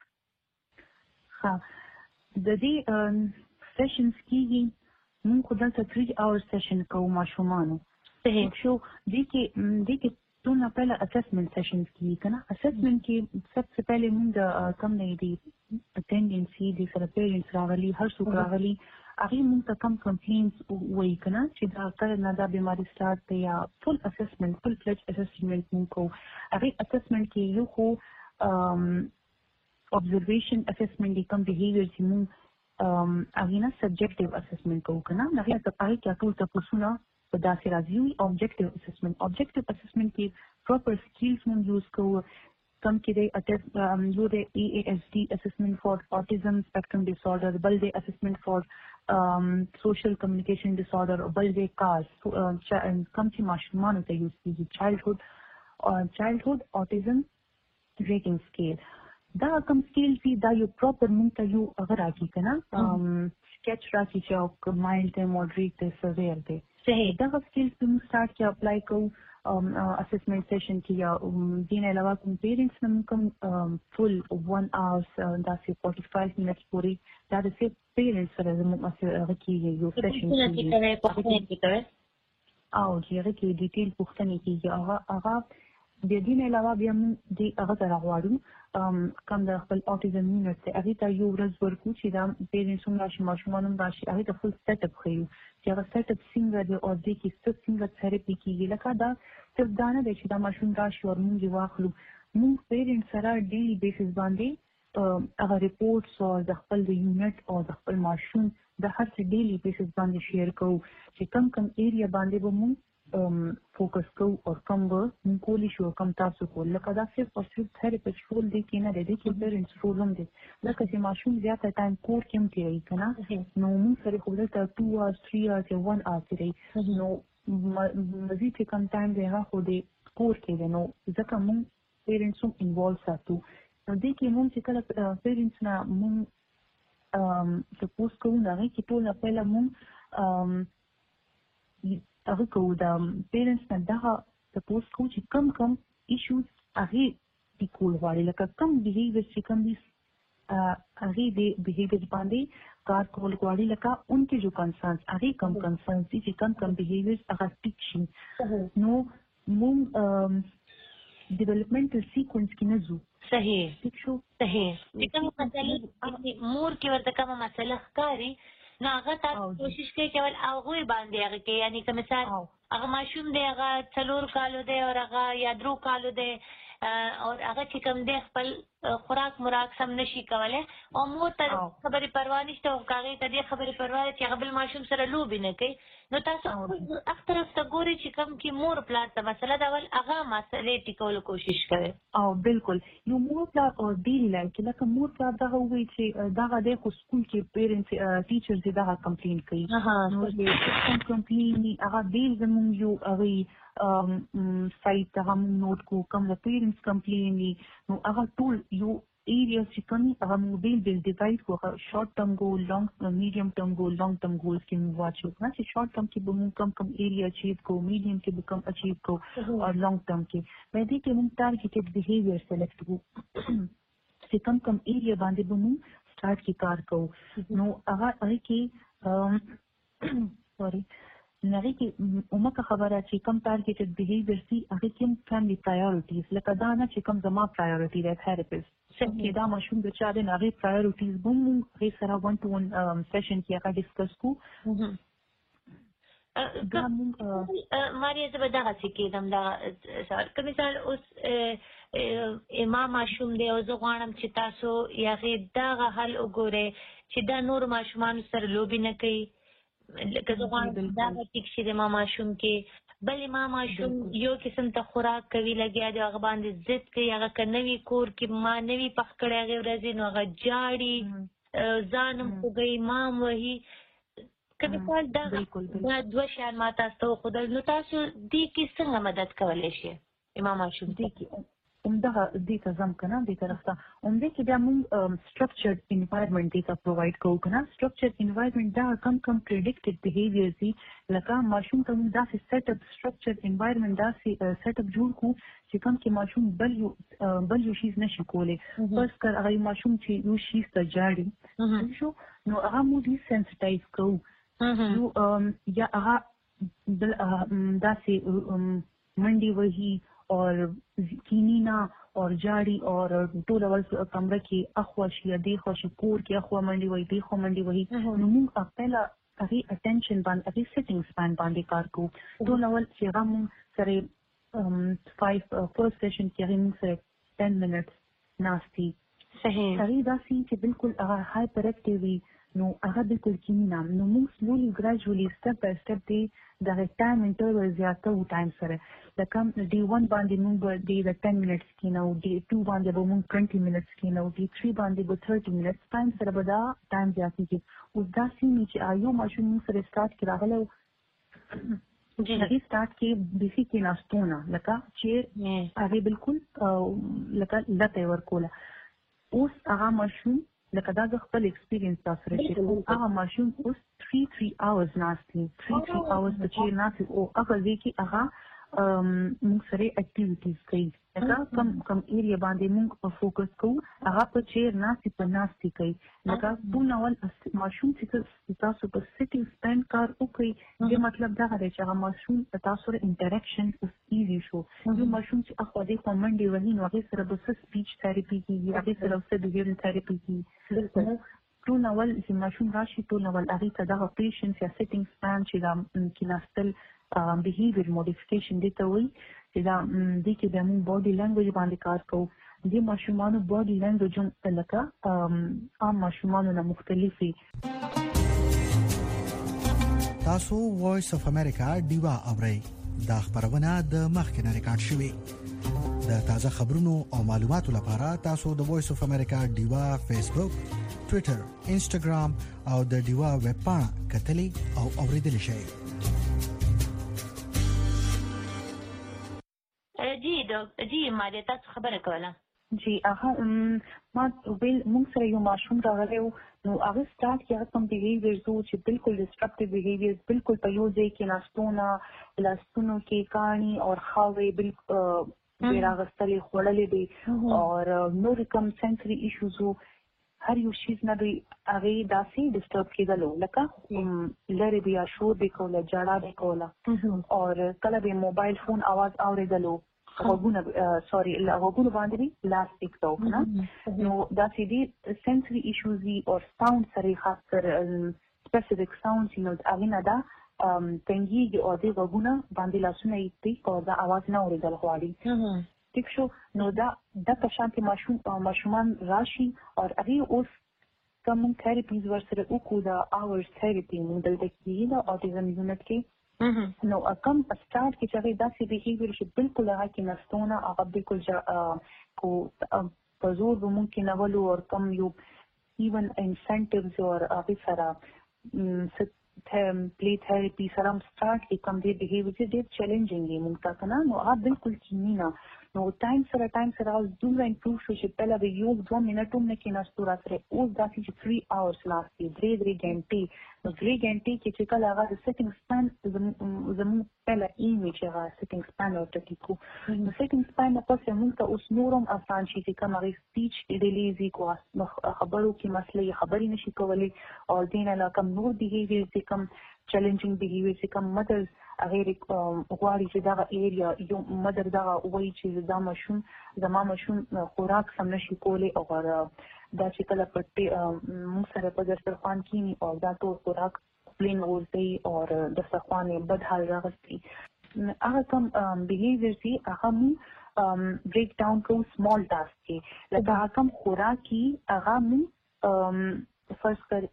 ها د دې سیشنز کېږي موږ خو دلته تھری آور سیشن کوو ماشومانو صحیح شو دې کې دې کې تو نه پهله اسسمنٹ سیشنز کېږي که نه اسسمنٹ کې سب سے پہلے موږ د کم نه دي اټینډنس دي سره پیرنټس راغلي هر څوک راغلي هغې موږ ته کم کمپلینټس وایي که نه چې دا کله نه دا بیماري سټارټ دی یا فل اسسمنٹ فل فلج اسسمنٹ موږ کوو هغې اسسمنٹ کې یو خو observation assessment دی کوم behavior چې موږ هغې نه subjective assessment کوو که نه هغې ته هغې کې ټول تپوسونه په داسې راځي وي objective assessment objective assessment کې proper skills موږ یوز کوو کوم کې دی یو دی A A S D assessment for autism spectrum disorder بل دی assessment for سوشل کمیونیکیشن ډیس آرډر او بل دی کاز کم چې ماشومانو ته یوز کیږي چایلډهوډ چایلډهوډ اوټیزم ریټینګ سکیل دا کوم سکیل دی دا یو پراپر مونږ ته یو هغه راکړي که نه سکیچ راکړي چې او مایلډ دی موډریټ دی سویر دی صحیح دغه سکیلز به موږ سټارټ کې اپلای کوو اسسمنټ سیشن کې یا دې نه علاوه کوم پیرنټس نه کوم فل ون آورس داسې فورټي فایو منټس پورې دا د سې پیرنټس سره زموږ هغه کېږي یو سیشن کېږي او چې هغه کې ډیټیل پوښتنې کېږي هغه هغه د دې نه علاوه بیا موږ دې هغه ته راغواړو کوم د خپل اوټیزم یونټ دی هغې ته یو ورځ ورکړو چې دا پیرنټس هم راشي ماشومان هم راشي هغې ته فل سیټ اپ ښیو چې هغه سیټ اپ څنګه دی او دې کې څه څنګه تھراپي کېږي لکه دا صرف دا نه دی چې دا ماشوم راشي او موږ یې واخلو موږ پیرنټ سره ډیلي بیسس باندې هغه ریپورټس او د خپل د یونټ او د خپل ماشوم د هر څه ډیلي بیسس باندې شیر کوو چې کم کم ایریا باندې به موږ فوکس کوو او کم به موږ کولی شو کم تاسو کول لکه دا صرف او صرف تھراپیسټ رول دی کې نه دی دی کې پیرنټس رول هم دی لکه چې ماشوم زیاته ټایم کور کې هم تېروي که نه نو موږ سره خو دلته ټو آورس تھري آورس یا ون آور تېروي نو مزید چې کم ټایم دی هغه خو د کور کې دی نو ځکه موږ پیرنټس هم انوالو ساتو نو دې کې موږ چې کله پیرنټس نه موږ سپوز کوو نو هغې کې ټول نه پهله موږ هغه کوو د پیرنټس نه دغه سپوز کوو چې کم کم ایشوز هغې دي کول غواړي لکه کم بهیویرز چې کم دي هغې د بهیویرز باندې کار کول غواړي لکه ان کې جو کنسرنس هغې کم کنسرنس دي چې کم کم بهیویرز هغه ټیک شي نو موږ ډیولپمنټل سیکونس کې نه ځو صحیح ټیک شو صحیح چې کومه مسله مور کې ورته کومه مسله ښکاري نو هغه تاسو کوشش کوي چې ول هغوی باندې هغه کې یعنی که مثال هغه ماشوم دی هغه څلور کالو دی او هغه یا درو کالو دی او هغه چې کوم دی خپل خوراک مراک سم نشي کولی او مور ته خبرې پروا نشته او هغې ته دې خبرې پروا ده چې هغه بل ماشوم سره لوبې نه کوي نو تاسو هغه طرف ته ګورئ چې کوم کې مور پلار ته مسله ده ول هغه مسلې ټیکولو کوشش کوي او بالکل نو مور پلار او ډیلی لایف کې لکه مور پلار دغه ووایي چې دغه دی خو سکول کې پیرنټس ټیچرز یې دغه کمپلین کوي نو کوم کمپلین هغه ډېر زموږ یو هغوی سایت هغه موږ نوټ کوو کوم د پیرنټس کمپلین وي نو هغه ټول یو ایریاز چې کوم هغه موږ بیل بیل ډیوایډ کړو هغه شارټ ټرم ګول لانګ میډیم ټرم ګول لانګ ټرم ګولز کې موږ واچو نه چې شارټ ټرم کې به موږ کم کم ایریا اچیو کوو میډیم کې به کم اچیو کوو او لانګ ټرم کې په دې کې موږ ټارګیټډ بهیویئر سلیکټ کوو چې کم کم ایریا باندې به موږ سټارټ کې کار کوو نو هغه هغې کې سوري نو هغې کې عمومه خبره چې کم ټارګیټډ بهیویئر سي هغې کې هم فیملي پرایورټیز لکه دا نه چې کم زما پرایورټي دی تھراپسټ چې دا ماشوم د چا دی نو هغې پرایورټیز به هم موږ هغې سره ون ټو ون سیشن کې هغه ډسکس کوو ماریا زه به دغسې کېدم دغه که مثال اوس ما ماشوم دی او زه غواړم چې تاسو هغې دغه حل وګورئ چې دا نورو ماشومانو سره لوبې نه کوي لکه زه غواړم دغه ټیک شي د ما ماشوم کې بلې ما ماشوم یو قسم ته خوراک کوي لګیا دی هغه باندې ضد کوي هغه که نه وي کور کې ما نه وي پخ کړی هغې ورځې نو هغه جاړي ځان هم خوږوي ما هم وهي که مثال دا دوه شیان ما تاسو ته وښودل نو تاسو دې کې څنګه مدد کولی شئ ما ماشوم دې کې همدغه دې ته ځم که نه دې طرف ته همدې کې بیا موږ سټرکچرډ انوایرمنټ دې ته پرووایډ کوو که نه سټرکچرډ انوایرمنټ دا کم کم پریډکټډ بهیویرز دي لکه ماشوم ته موږ داسې سیټ اپ سټرکچرډ انوایرمنټ داسې سیټ اپ جوړ کړو چې کوم کې ماشوم بل یو بل یو شیز نشي کولی فرض کړه هغه ماشوم چې یو شیز ته جاړي شو نو هغه موږ ډیسنسټایز کوو نو یا هغه بل داسې منډې وهي اور کینی نه اور جاړي اور ټول اول کمره کې اخوا شي یا دېخوا شي کور کې اخوا منډې وهي دېخوا منډې وهي نو موږ پهله هغې اټینشن باندې هغې سیټینګ سپین باندې کار کوو ټول اول چې هغه موږ سره فایو فرست سیشن کې هغې موږ سره ټین منټس ناستي صحیح هغې داسې چې بالکل هغه هایپر ایکټیو وي نو هغه بالکل کینی نه. نو موږ سلولي ګراجولي سټپ بای سټپ دی دغه ټایم انټرول زیاته و ټایم سره. لکه ډي ون باندې موږ به ډي د ټن منټس کینو، ډي ټو باندې به موږ ټوینټي منټس کینو، ډي تھری باندې به ثرټي منټس. ټایم سره به دا ټایم زیاتېږي. اوس دا سیمې چې یو ماشوم موږ سره سټارټ کې راغلی هغې سټارټ کې بیخي کېناستونه لکه چې هغې بالکل لکه لته یې ورکوله. اوس هغه ماشوم لکه دا د خپل ایکسپیرینس تاسو سره شیر کوم، هغه ماشوم اوس تھری تھری آورز ناست دی، تھری تھری آورز په چیر ناست دی او هغه ځای کې هغه موږ سره اکټیویټیز کوي. لکه کم کم ایریا باندې موږ فوکس کوو، هغه په چیر ناست په ناستې کوي. لکه ټول اول ماشوم چې تاسو په سیټینګ سپینډ کار وکړئ، دې مطلب دغه دی چې هغه ماشوم په تاسو سره انټریکشن اوس ایزي شو. یو ماشوم چې اخوا دې خوا منډې وهي نو هغې سره به څه سپیچ تھراپي کېږي، هغې سره څه بیهیویرل تھراپي کېږي. ټول اول چې ماشوم راشي ټول اول هغې ته دغه پیشنس یا سیټینګ سپین چې دا کېناستل بیهیویر موډیفیکیشن دې ته وایي چې دا دې کې بیا موږ باډي لینګویج باندې کار کوو. دې ماشومانو باډي لینګویج هم لکه عام ماشومانو نه مختلف وي. تاسو وایس اف امریکا ډیوا اورئ. دا خبرونه د مخکې نه ریکارډ شوې. د تازه خبرونو او معلوماتو لپاره تاسو د وایس اف امریکا ډیوا فیسبوک، ټوئیټر، انسټاګرام او د ډیوا ویب پاڼه کتلی او اوریدلی شئ. جی جی ما دې تاسو خبره کوله. جی هغه ما ویل موږ سره یو ماشوم راغلی و، نو هغه سټارټ کې هغه کوم بیهیویرز و چې بالکل ډسټرکټیو بیهیویرز، بالکل په یو ځای کې ناستونه، لاسونو کې کاڼي او خاورې بالکل بې راغستلې خوړلې دي او نور کوم سنسري ایشوز و. هر یو شیز نه دوی هغې داسې ډسټرب کېدلو لکه لرې به یا شور به کوله، جړا به کوله او کله به موبایل فون آواز اورېدلو، غوږونه سوري غوږونو باندې به لاس ټیکته و نه. نو داسې دي سنسري ایشوز وي او ساوند سره یې خاص کر سپیسیفیک ساوندز وي نو هغې نه دا تنګېږي او دې غوږونه باندې لاسونه یې ږدي او دا آواز نه اورېدل غواړي. ټیک شو. نو دا د په شان کې ماشوم ماشومان راشي او هغې اوس کوم تھراپیز ورسره وکړو، د آورز تھراپي موږ دلته کېږي د اوټیزم یونټ کې. نو کم سٹارٹ کې چې هغې داسې بیهیویر چې بالکل هغه کې نستونه هغه بالکل کو په زور به مونږ کېنولو او کم یو ایون انسنټیوز او هغې سره پلی تھراپي سره هم سٹارټ کې کم دی بیهیویر چې ډېر چیلنجینګ دی مونږ ته که نه. نو هغه بالکل کیني نه. نو ټایم سره ټایم سره هغه دومره امپروو شو چې پهله به یو دوه منټ هم نه کېناستو را سره، اوس داسې چې تھری آورس لاست دي، درې درې ګنټې. نو درې ګنټې کې چې کله هغه د سیټینګ سپین زموږ پهله ایم وي چې هغه سیټینګ سپین ورته ټیکو. نو سیټینګ سپین نه پس موږ ته اوس نور هم اسان شي چې کوم هغې سپیچ ډیلیز وي، کو خبرو کې مسلې خبرې نشي کولی او دې نه علاوه کوم نور بیهیویر چې کوم چیلنجینګ بیهیویر چې کوم مدرز هغې غواړي چې دغه ایریا یو مدر دغه وایي چې دا ماشوم زما ماشوم خوراک سم نشي کولی او دا چې کله په موږ سره په دسترخوان کینی او دا ټول خوراک پلین غورځوي او دسترخوان یې بد حال راغستی. هغه کوم بیهیویر دي هغه موږ بریک ډاون کوو سمال ټاسک کې. لکه هغه کوم خوراکي هغه موږ فرض کړ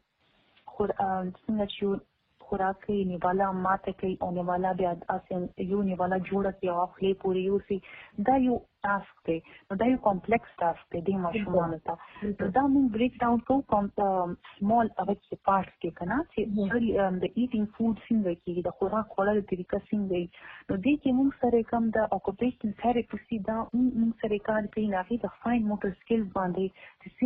څنګه چې خوراک کوي نیواله ماته کوي او نیواله بیا داسې یو نیواله جوړه کړي او خولې پورې یوسي، دا یو ټاسک دی. نو دا یو کمپلیکس ټاسک دی دې ماشومانو ته. نو دا موږ بریک ډاون کوو سمال هغه کې پارټس کې که نه چې د ایټینګ فوډ څنګه کېږي، د خوراک خوړلو طریقه څنګه وي. نو دې کې موږ سره کوم د اکوپیشنل تھراپیسټ دي دا موږ سره کار کوي نه هغې د فاین موټر سکلز باندې چې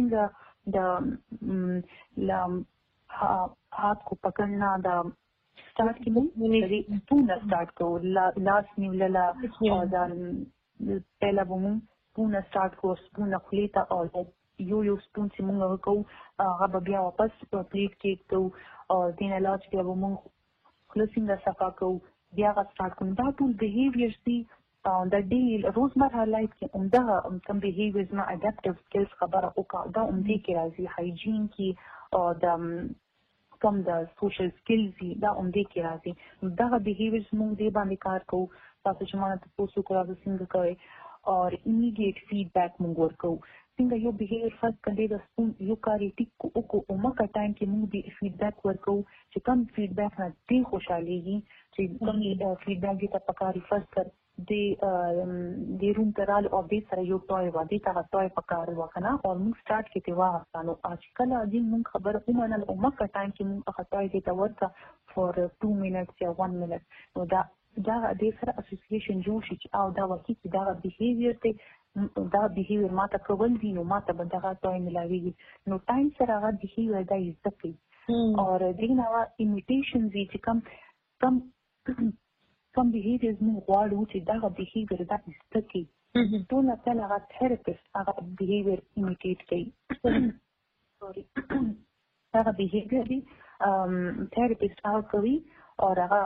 څنګه د हाथ को पकड़ना दा start की move पूना start को last निवलला और दा पहला वो मूव पूना स्टार्ट को पूना खुलेता और यो यो स्पून से मूव को गब बिया वापस प्लेट केक को और दिन अलाज के वो मूव क्लोसिंग दा सफा को बिया का स्टार्ट को दा टूल बिहेवियर्स दी د ډे روزمره لایف کې عمده کم بیهیویرز نه اډاپټیو سکلز خبره وکړه. دا عمدې کې راځي هایجین کې او د کم د سوشل سکلز دي دا عمدې کې راځي. دغه بیهیویرز موږ دې باندې کار کوو. تاسو چې ما نه تپوس وکړه څنګه کوئ او امیډیټ فیډبیک موږ ورکوو. څنګه یو بیهیویر فرض کړي د سپون یو کاری ټیک کو او کو مکه ټایم کې موږ دی فیډبیک ورکو چې کم فیډبیک نه دی خوشاليږي چې کم فیډبیک دې ته پکاري فرض کړ د د روم ترال او دې سره یو ټوي و دې ته ټوي پکار وکنه او موږ سٹارټ کې تی واغستانو اجکل دې موږ خبر اومنل او مکه ټایم کې موږ هغه ټوي دې ته ورته فور two minutes یا one minute نو دا دا د سره اسوسییشن جوړ شي او دا وکی چې دا بیهیویر ته دا بیهیویر ماته کول دي نو ماته به دا ټایم ملاويږي نو ټایم سره هغه بیهیویر دا عزت کوي او دغه نو ایمیټیشن دي چې کم کم کم بیهیویرز موږ غواړو چې دا بیهیویر دا عزت کوي ټول ته هغه تھراپیست هغه بیهیویر ایمیټیټ کوي سوري هغه بیهیویر دی تھراپیست هغه کوي او هغه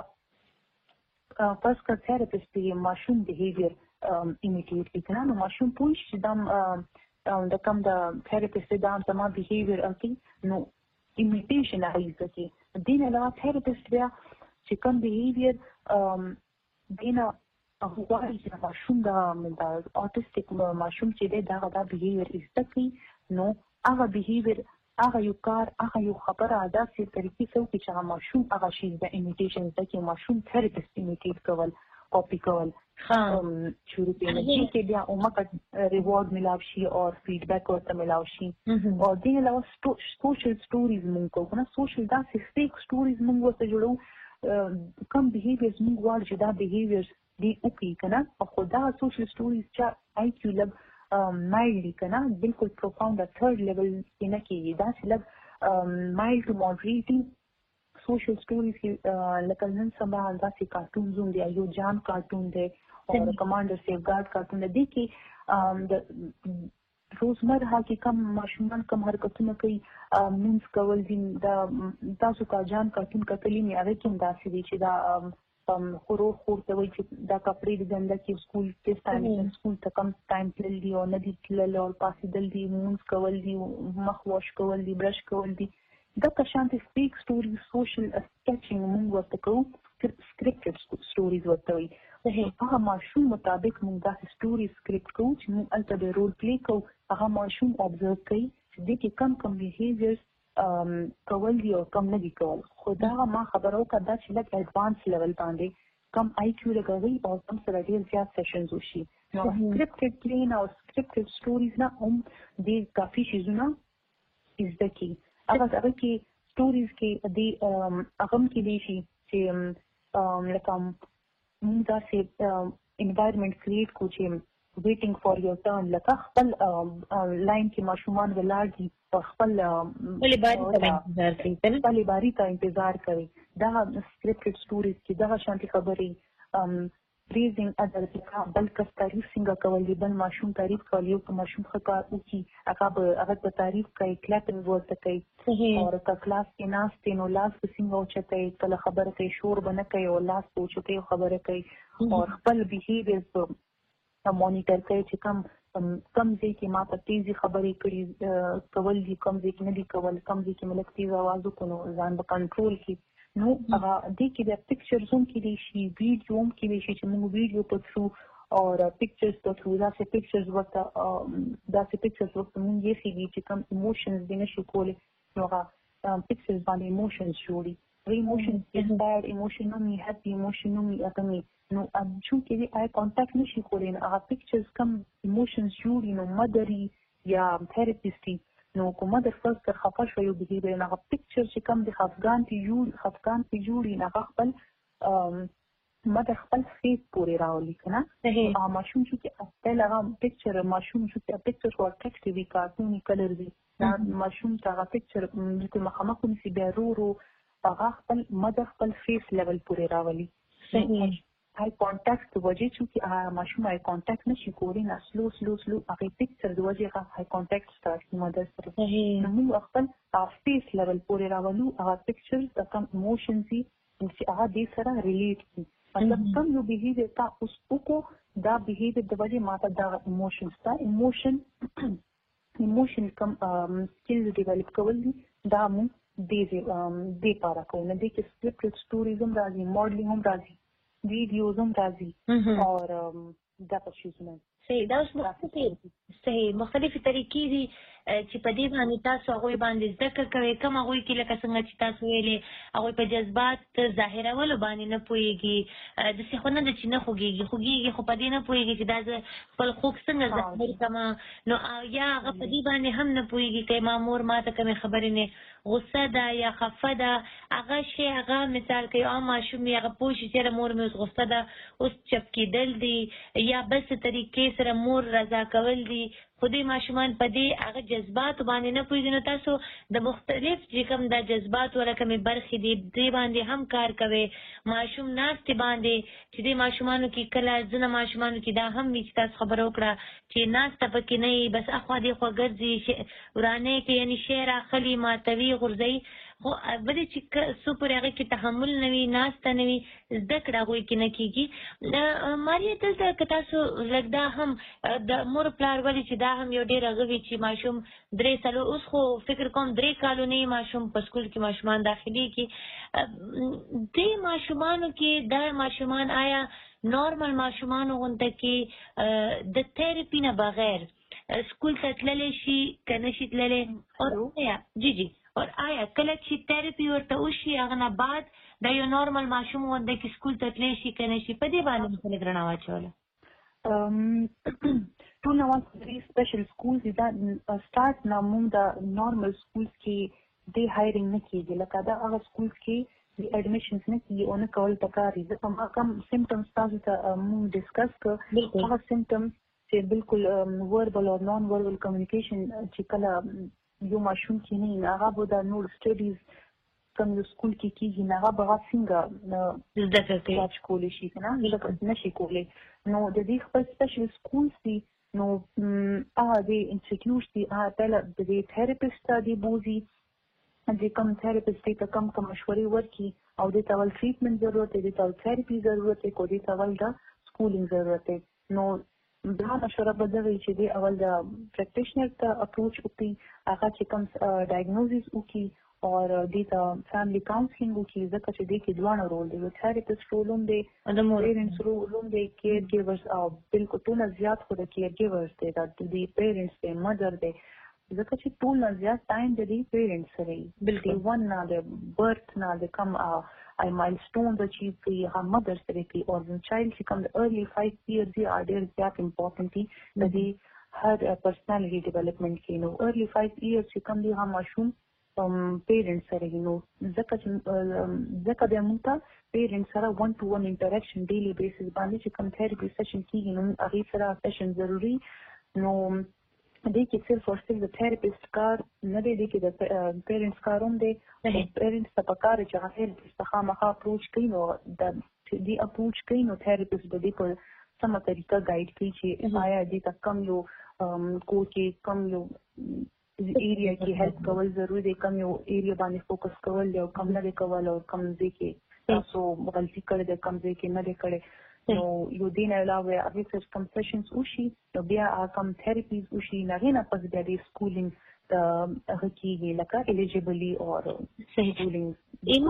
پس کا تھراپیست دی ماشوم بیهیویر ایمیټیټ کوي نو ماشوم پوښ چې دا د کوم د تھراپیست دا تمام بیهیویر اکی نو ایمیټیشن هغه کوي دین علاوه تھراپیست بیا چې کوم بیهیویر دینه هغه وايي چې ماشوم دا اوټیسټیک ماشوم چې دا دا بیهیویر ایسته کوي نو هغه بیهیویر هغه یو کار هغه یو خبره ادا سي طریقې څو چې هغه ماشوم هغه شی د ایمیټیشن د کې ماشوم تھراپیست ایمیټیټ کول کاپی کول خام شروع کې چې بیا اومه ریوارډ ملاو شي او فیډبیک ورته ملاو شي او دغه له سوشل سټوریز مونږ کوو نه سوشل دا فیک سټوریز مونږ ورته جوړو کم بیهیویرز مونږ غواړو چې دا بیهیویرز دی اوکی کنه او خدا سوشل سټوریز چې آی کیو لګ مایلډ کنه بالکل پروفاوند تھرد لیول کې نه کیږي دا چې لګ مایلډ ټو مودریټ سوشل سټوریز کې لکه نن سبا داسې کارټونز هم دي یو جان کارټون دی او کمانډر سیف ګارد کارټون دی کې د روزمره کې کم ماشومان کم حرکتونه کوي مونږ کول دي دا تاسو کا جان کارټون کتلی نه هغه کوم داسې دي چې دا خورو خور ته وایي چې دا کپړې د ګنده کې سکول کې ستاسو سکول ته کم ټایم تلل دي او نه دي تلل او پاسې دل دي مونږ کول دي مخ واش کول دي برش کول دي دا که شانتي فیک سټوري سوشل اسکیچینګ مونږ ورته کوو سکرپټډ سټوریز ورته وایي هغه ماشوم مطابق مونږ دا سټوري سکرپټ کوو چې مونږ الته د رول پلی کوو هغه ماشوم ابزرو کوي چې د کې کم کم بیهیویرز کول دي او کم نه دي کول خو دا ما خبرو کړه چې لکه ایڈوانس لیول باندې کم آی کیو لګوي او کم سره ډیر زیات سیشنز وشي نو سکرپټډ پلین او سکرپټډ سټوریز نه هم د کافي شیزونه از د کی هغه هغه کې سټوریز کې د هغه کې دي چې لکه موږ دا سه انوایرنمنت کریټ کو چې waiting for your turn لکه خپل لاین کې ماشومان ولاړ دي او خپل خپل باری ته انتظار کوي خپل باری ته انتظار کوي دا سکرپټډ سټوریز کې دا شانتي خبرې پریزینګ ادر څخه بل کس تعریف څنګه کول دي بل ماشوم تعریف کوي یو ماشوم خکار او کی هغه هغه په تعریف کوي کلاپینګ ورته کوي او کا کلاس کې ناس تینو لاس څنګه او چته کله خبره کوي شور بنه کوي او لاس پوښتنه خبره کوي او خپل بیهیویر مونیټر کوي چې کم کم ځای کې ما په تیزی خبرې کړي کول دي کم ځای کې نه دي کول کم ځای کې ملک تیز आवाज وکړو ځان په کنټرول کې نو هغه د کې د پکچرز هم کې دي شي ویډیو هم کې دي چې موږ ویډیو په ثرو او پکچرز په ثرو دا څه پکچرز ورته دا څه پکچرز ورته موږ یې سي چې کم ایموشنز دي نشو کولای نو هغه پکچرز باندې ایموشنز جوړي ایموشنز کې بیډ ایموشن نو می هپی ایموشن نو می اګمی نو چون کې دی آی کانټیکټ نشي کولای نو هغه پکچرز کم ایموشنز جوړي نو مدري یا تھراپیسټي نو کومه د فرض تر خفه شوی بیهیویر هغه پکچر چې کم د خفګان تی جوړ خفګان تی جوړي نه خپل مده خپل فیس پورې راولي کنه هغه ماشوم چې خپل هغه پکچر ماشوم چې پکچر ور ټیکسټ وی کارټونی کلر دی دا ماشوم ته هغه پکچر چې مخامخ نسی بیا رو رو هغه خپل مده خپل فیس لیول پورې راولي صحیح آی کانټیکټ د وجې چې ماشوم آی کانټیکټ نشي کولی نه سلو سلو سلو هغه پکچر د وجې هغه آی کانټیکټ سٹارټ کی مدد سره نو موږ خپل فیس لیول پورې راولو هغه پکچر د کوم ایموشن سي چې هغه دې سره ریلیټ کی مطلب کوم یو بیهیویر تا اوس وکړو دا بیهیویر د وجې ماته دا ایموشن ستا ایموشن ایموشن کوم سکلز ډیولپ کول دي دا موږ دې دې پاره کوو نه دې کې سکرپټډ سټوریز هم راځي ماډلینګ هم راځي ویډیوز هم راځي او دا څه شي صحیح دا اوس مختلفې صحیح مختلفې طریقې دي چې په دې باندې تاسو هغوی باندې زده کړه کوئ کوم هغوی کې لکه څنګه چې تاسو ویلې هغوی په جذبات ظاهرولو باندې نه پوهېږي داسې خو نه ده چې نه خوږېږي خوږېږي خو په دې نه پوهېږي چې دا زه خپل خوږ څنګه ظاهر کړم نو یا هغه په دې باندې هم نه پوهېږي که ما مور ما ته کومې خبرې نه غصه ده یا خفه ده هغه شی هغه مثال که یو عام ماشوم وي هغه پوه شي چېرې مور مې اوس غصه ده اوس چپ کېدل دي یا بل څه طریقې سره مور رضا کول دي خو دې ماشومان په دې هغه جذباتو باندې نه پوهېږي نو تاسو د مختلف چې کوم دا جذبات ولا کومې برخې دي دې باندې هم کار کوئ ماشوم ناستې باندې چې دې ماشومانو کې کله ځینو ماشومانو کې دا هم وي چې تاسو خبره وکړه چې ناسته پکې نه وي بس اخوا دې خوا ګرځي ورانۍ کې یعنې شی راخلي ماتوي غورځوي خو بلې چې څو پورې هغې کې تحمل نه وي ناسته نه وي زده کړه هغوی کې نه کېږي ماریا دلته که تاسو لږ دا هم د مور پلار ولې چې دا هم یو ډېر هغه وي چې ماشوم درې څلور اوس خو فکر کوم درې کالو نه ماشوم په سکول کې ماشومان داخلېږي دې ماشومانو کې دا ماشومان آیا نارمل ماشومانو غونته کې د تھیرپي نه بغیر سکول ته تللی شي که نه شي تللی جی جی اور آیا کله چې تھیرپي ورته وشي هغه نه بعد دا یو نارمل ماشوم غونډه کې سکول ته تللی شي که نه شي په دې باندې مو خلک رڼا واچوله ټول نوان درې سپیشل سکولز دي دا سټارټ نه موږ د نارمل سکولز کې دې هایرینګ نه کېږي لکه دا هغه سکولز کې د اډمیشنز نه کېږي او نه کول پکار دي ځکه ما کوم سمپټمز تاسو ته موږ ډسکس کړو هغه سمپټمز چې بالکل وربل او نان وربل کمیونیکیشن چې کله یو ماشوم کې نه هغه به د نور سټډیز کوم یو سکول کې کېږي نه هغه به هغه څنګه زده کړې کولی شي که نه نه شي کولی نو د دې خپل سپیشل سکولز دي نو هغه د انسټیټیوټس دي هغه پهله د دې تھیرپسټ ته دي بوځي چې کوم تھیرپسټ دې ته کم کم مشورې ورکړي او دې ته اول ټریټمنټ ضرورت دی دې ته اول تھیرپي ضرورت دی کو دې ته اول د سکولینګ ضرورت دی نو دا مشوره به دا وي چې دې اول د پریکټیشنر ته اپروچ وکړي هغه چې کوم ډایګنوزس وکړي او دې ته فیملی کاونسلینګ وکړي ځکه چې دې کې دواړه رول دی یو تھیرپسټ رول هم دی د پیرنټس رول هم دی کیر ګیورز او بالکل ټول زیات خو د کیر ګیورز دی د دې پیرنټس دی مدر دی ځکه چې ټول زیات ټایم د دې پیرنټس سره وي بالکل ون نه د برث نه د کم I milestones achieve the her mother's therapy or the child she come the early five years they are there that importantly that they had a personality development you know early five years she come the her mushroom um parents are you know zaka zaka the muta parents are one to one interaction daily basis باندې چې کوم therapy session کیږي نو هغه سره session ضروری نو دې کې صرف او صرف د تھیرپسټ کار نه دی دې کې د پیرنټس کار هم دی پیرنټس ته پکار چې هغه تھیرپسټ ته خامخا اپروچ کوي نو د دې اپروچ کوي نو تھیرپسټ به دې په سمه طریقه ګایډ کوي چې آیا دې ته کم یو کو کې کم یو ایریا کې هیلپ کول ضروري دی کم یو ایریا باندې فوکس کول دی او کم نه دی کول او کم ځای کې تاسو غلطي کړې ده کم ځای کې نه دی کړې نو یو دین علاوه هغه څه کم سیشنز وشي نو بیا کم تھیرپیز وشي نه غینه پس بیا د سکولینګ د هغه کېږي لکه الیجیبلی او سکولینګ اینو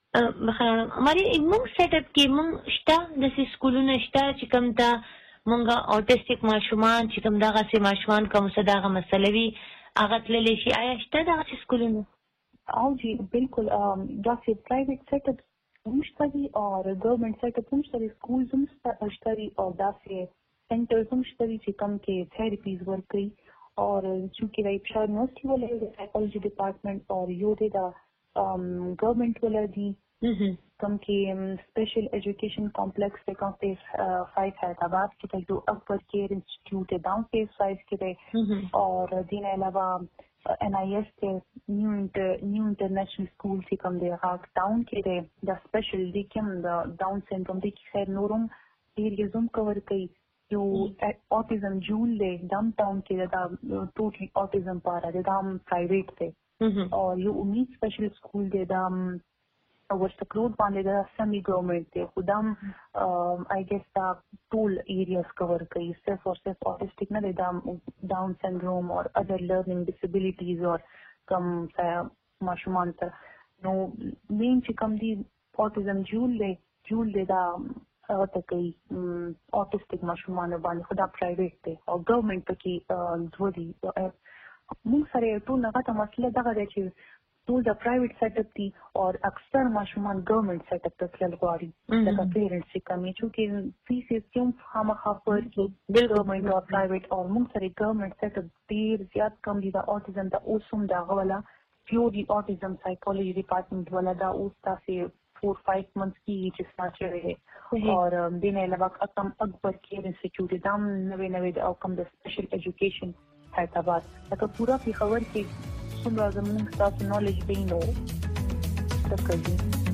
ماري موږ سیټ اپ کې موږ شته د سکولونو شته چې کوم ته موږ اوټیسټیک ماشومان چې کوم دغه سي ماشومان کوم څه دغه مسله وي هغه تللی شي آیا شته دغه سکولونو او جی بالکل دا چې پرایویټ سیټ اپ مشتري او ګورنمنت سیټ اپ مشتري سکول هم مشتري او داسې سنټرز هم مشتري چې کوم کې تھیرپیز ورکړي او چې راي په یونیورسيټي ولې د سایکولوژي ډپارټمنټ او یو د ګورنمنت ولې کم کې special education complex पे कम पे five Hyderabad के जो Akbar care institute है down पे side के पे और दिन अलावा एन आई एस के new inter new international school से कम दे हाक टाउन के रे द स्पेशल दी कम द डाउन सिंड्रोम दी खैर नोरम एरियाजम कवर कई जो ऑटिज्म जून ले डाउन टाउन के दा टोटली ऑटिज्म पारा दे दाम प्राइवेट थे और ये उम्मीद स्पेशल स्कूल दे दाम ورسکروټ باندې د سیمي ګورنمنت ته خدام آی ګس دا ټول ایریاز کور کوي صرف او صرف اوټیسټیک نه دا ډاون سنډروم او اذر لرنینګ ډیسابیلیټیز او کم ماشومان ته نو مین چې کم دي اوټیزم جول له جول له دا او ته کوي اوټیسټک ماشومان باندې خدا پرایویټ دی او ګورنمنت پکې ځودي موږ سره ټول هغه مسله دغه دی چې ټول د پرایویټ سیټ اپ دي او اکثر ماشومان ګورنمنت سیټ اپ ته تلل غواړي لکه پیرنټس چې کمی چې فیس یې کوم خامخا پر کې ګورنمنت او پرایویټ او موږ سره ګورنمنت سیټ اپ ډیر زیات کم دي د اوټیزم د اوسم دا غولا پیوري اوټیزم سایکولوژي ډپارټمنټ ولا دا اوس تاسو four five months کی چې سٹارټ شوی دی او د نه علاوه کم اکبر کیر انسټیټیوټ دام نوې نوې او کم د سپیشل ایجوکیشن حیدرآباد دا پورا په خبر کې څومره زموږ تاسو نالج دی نو تکلی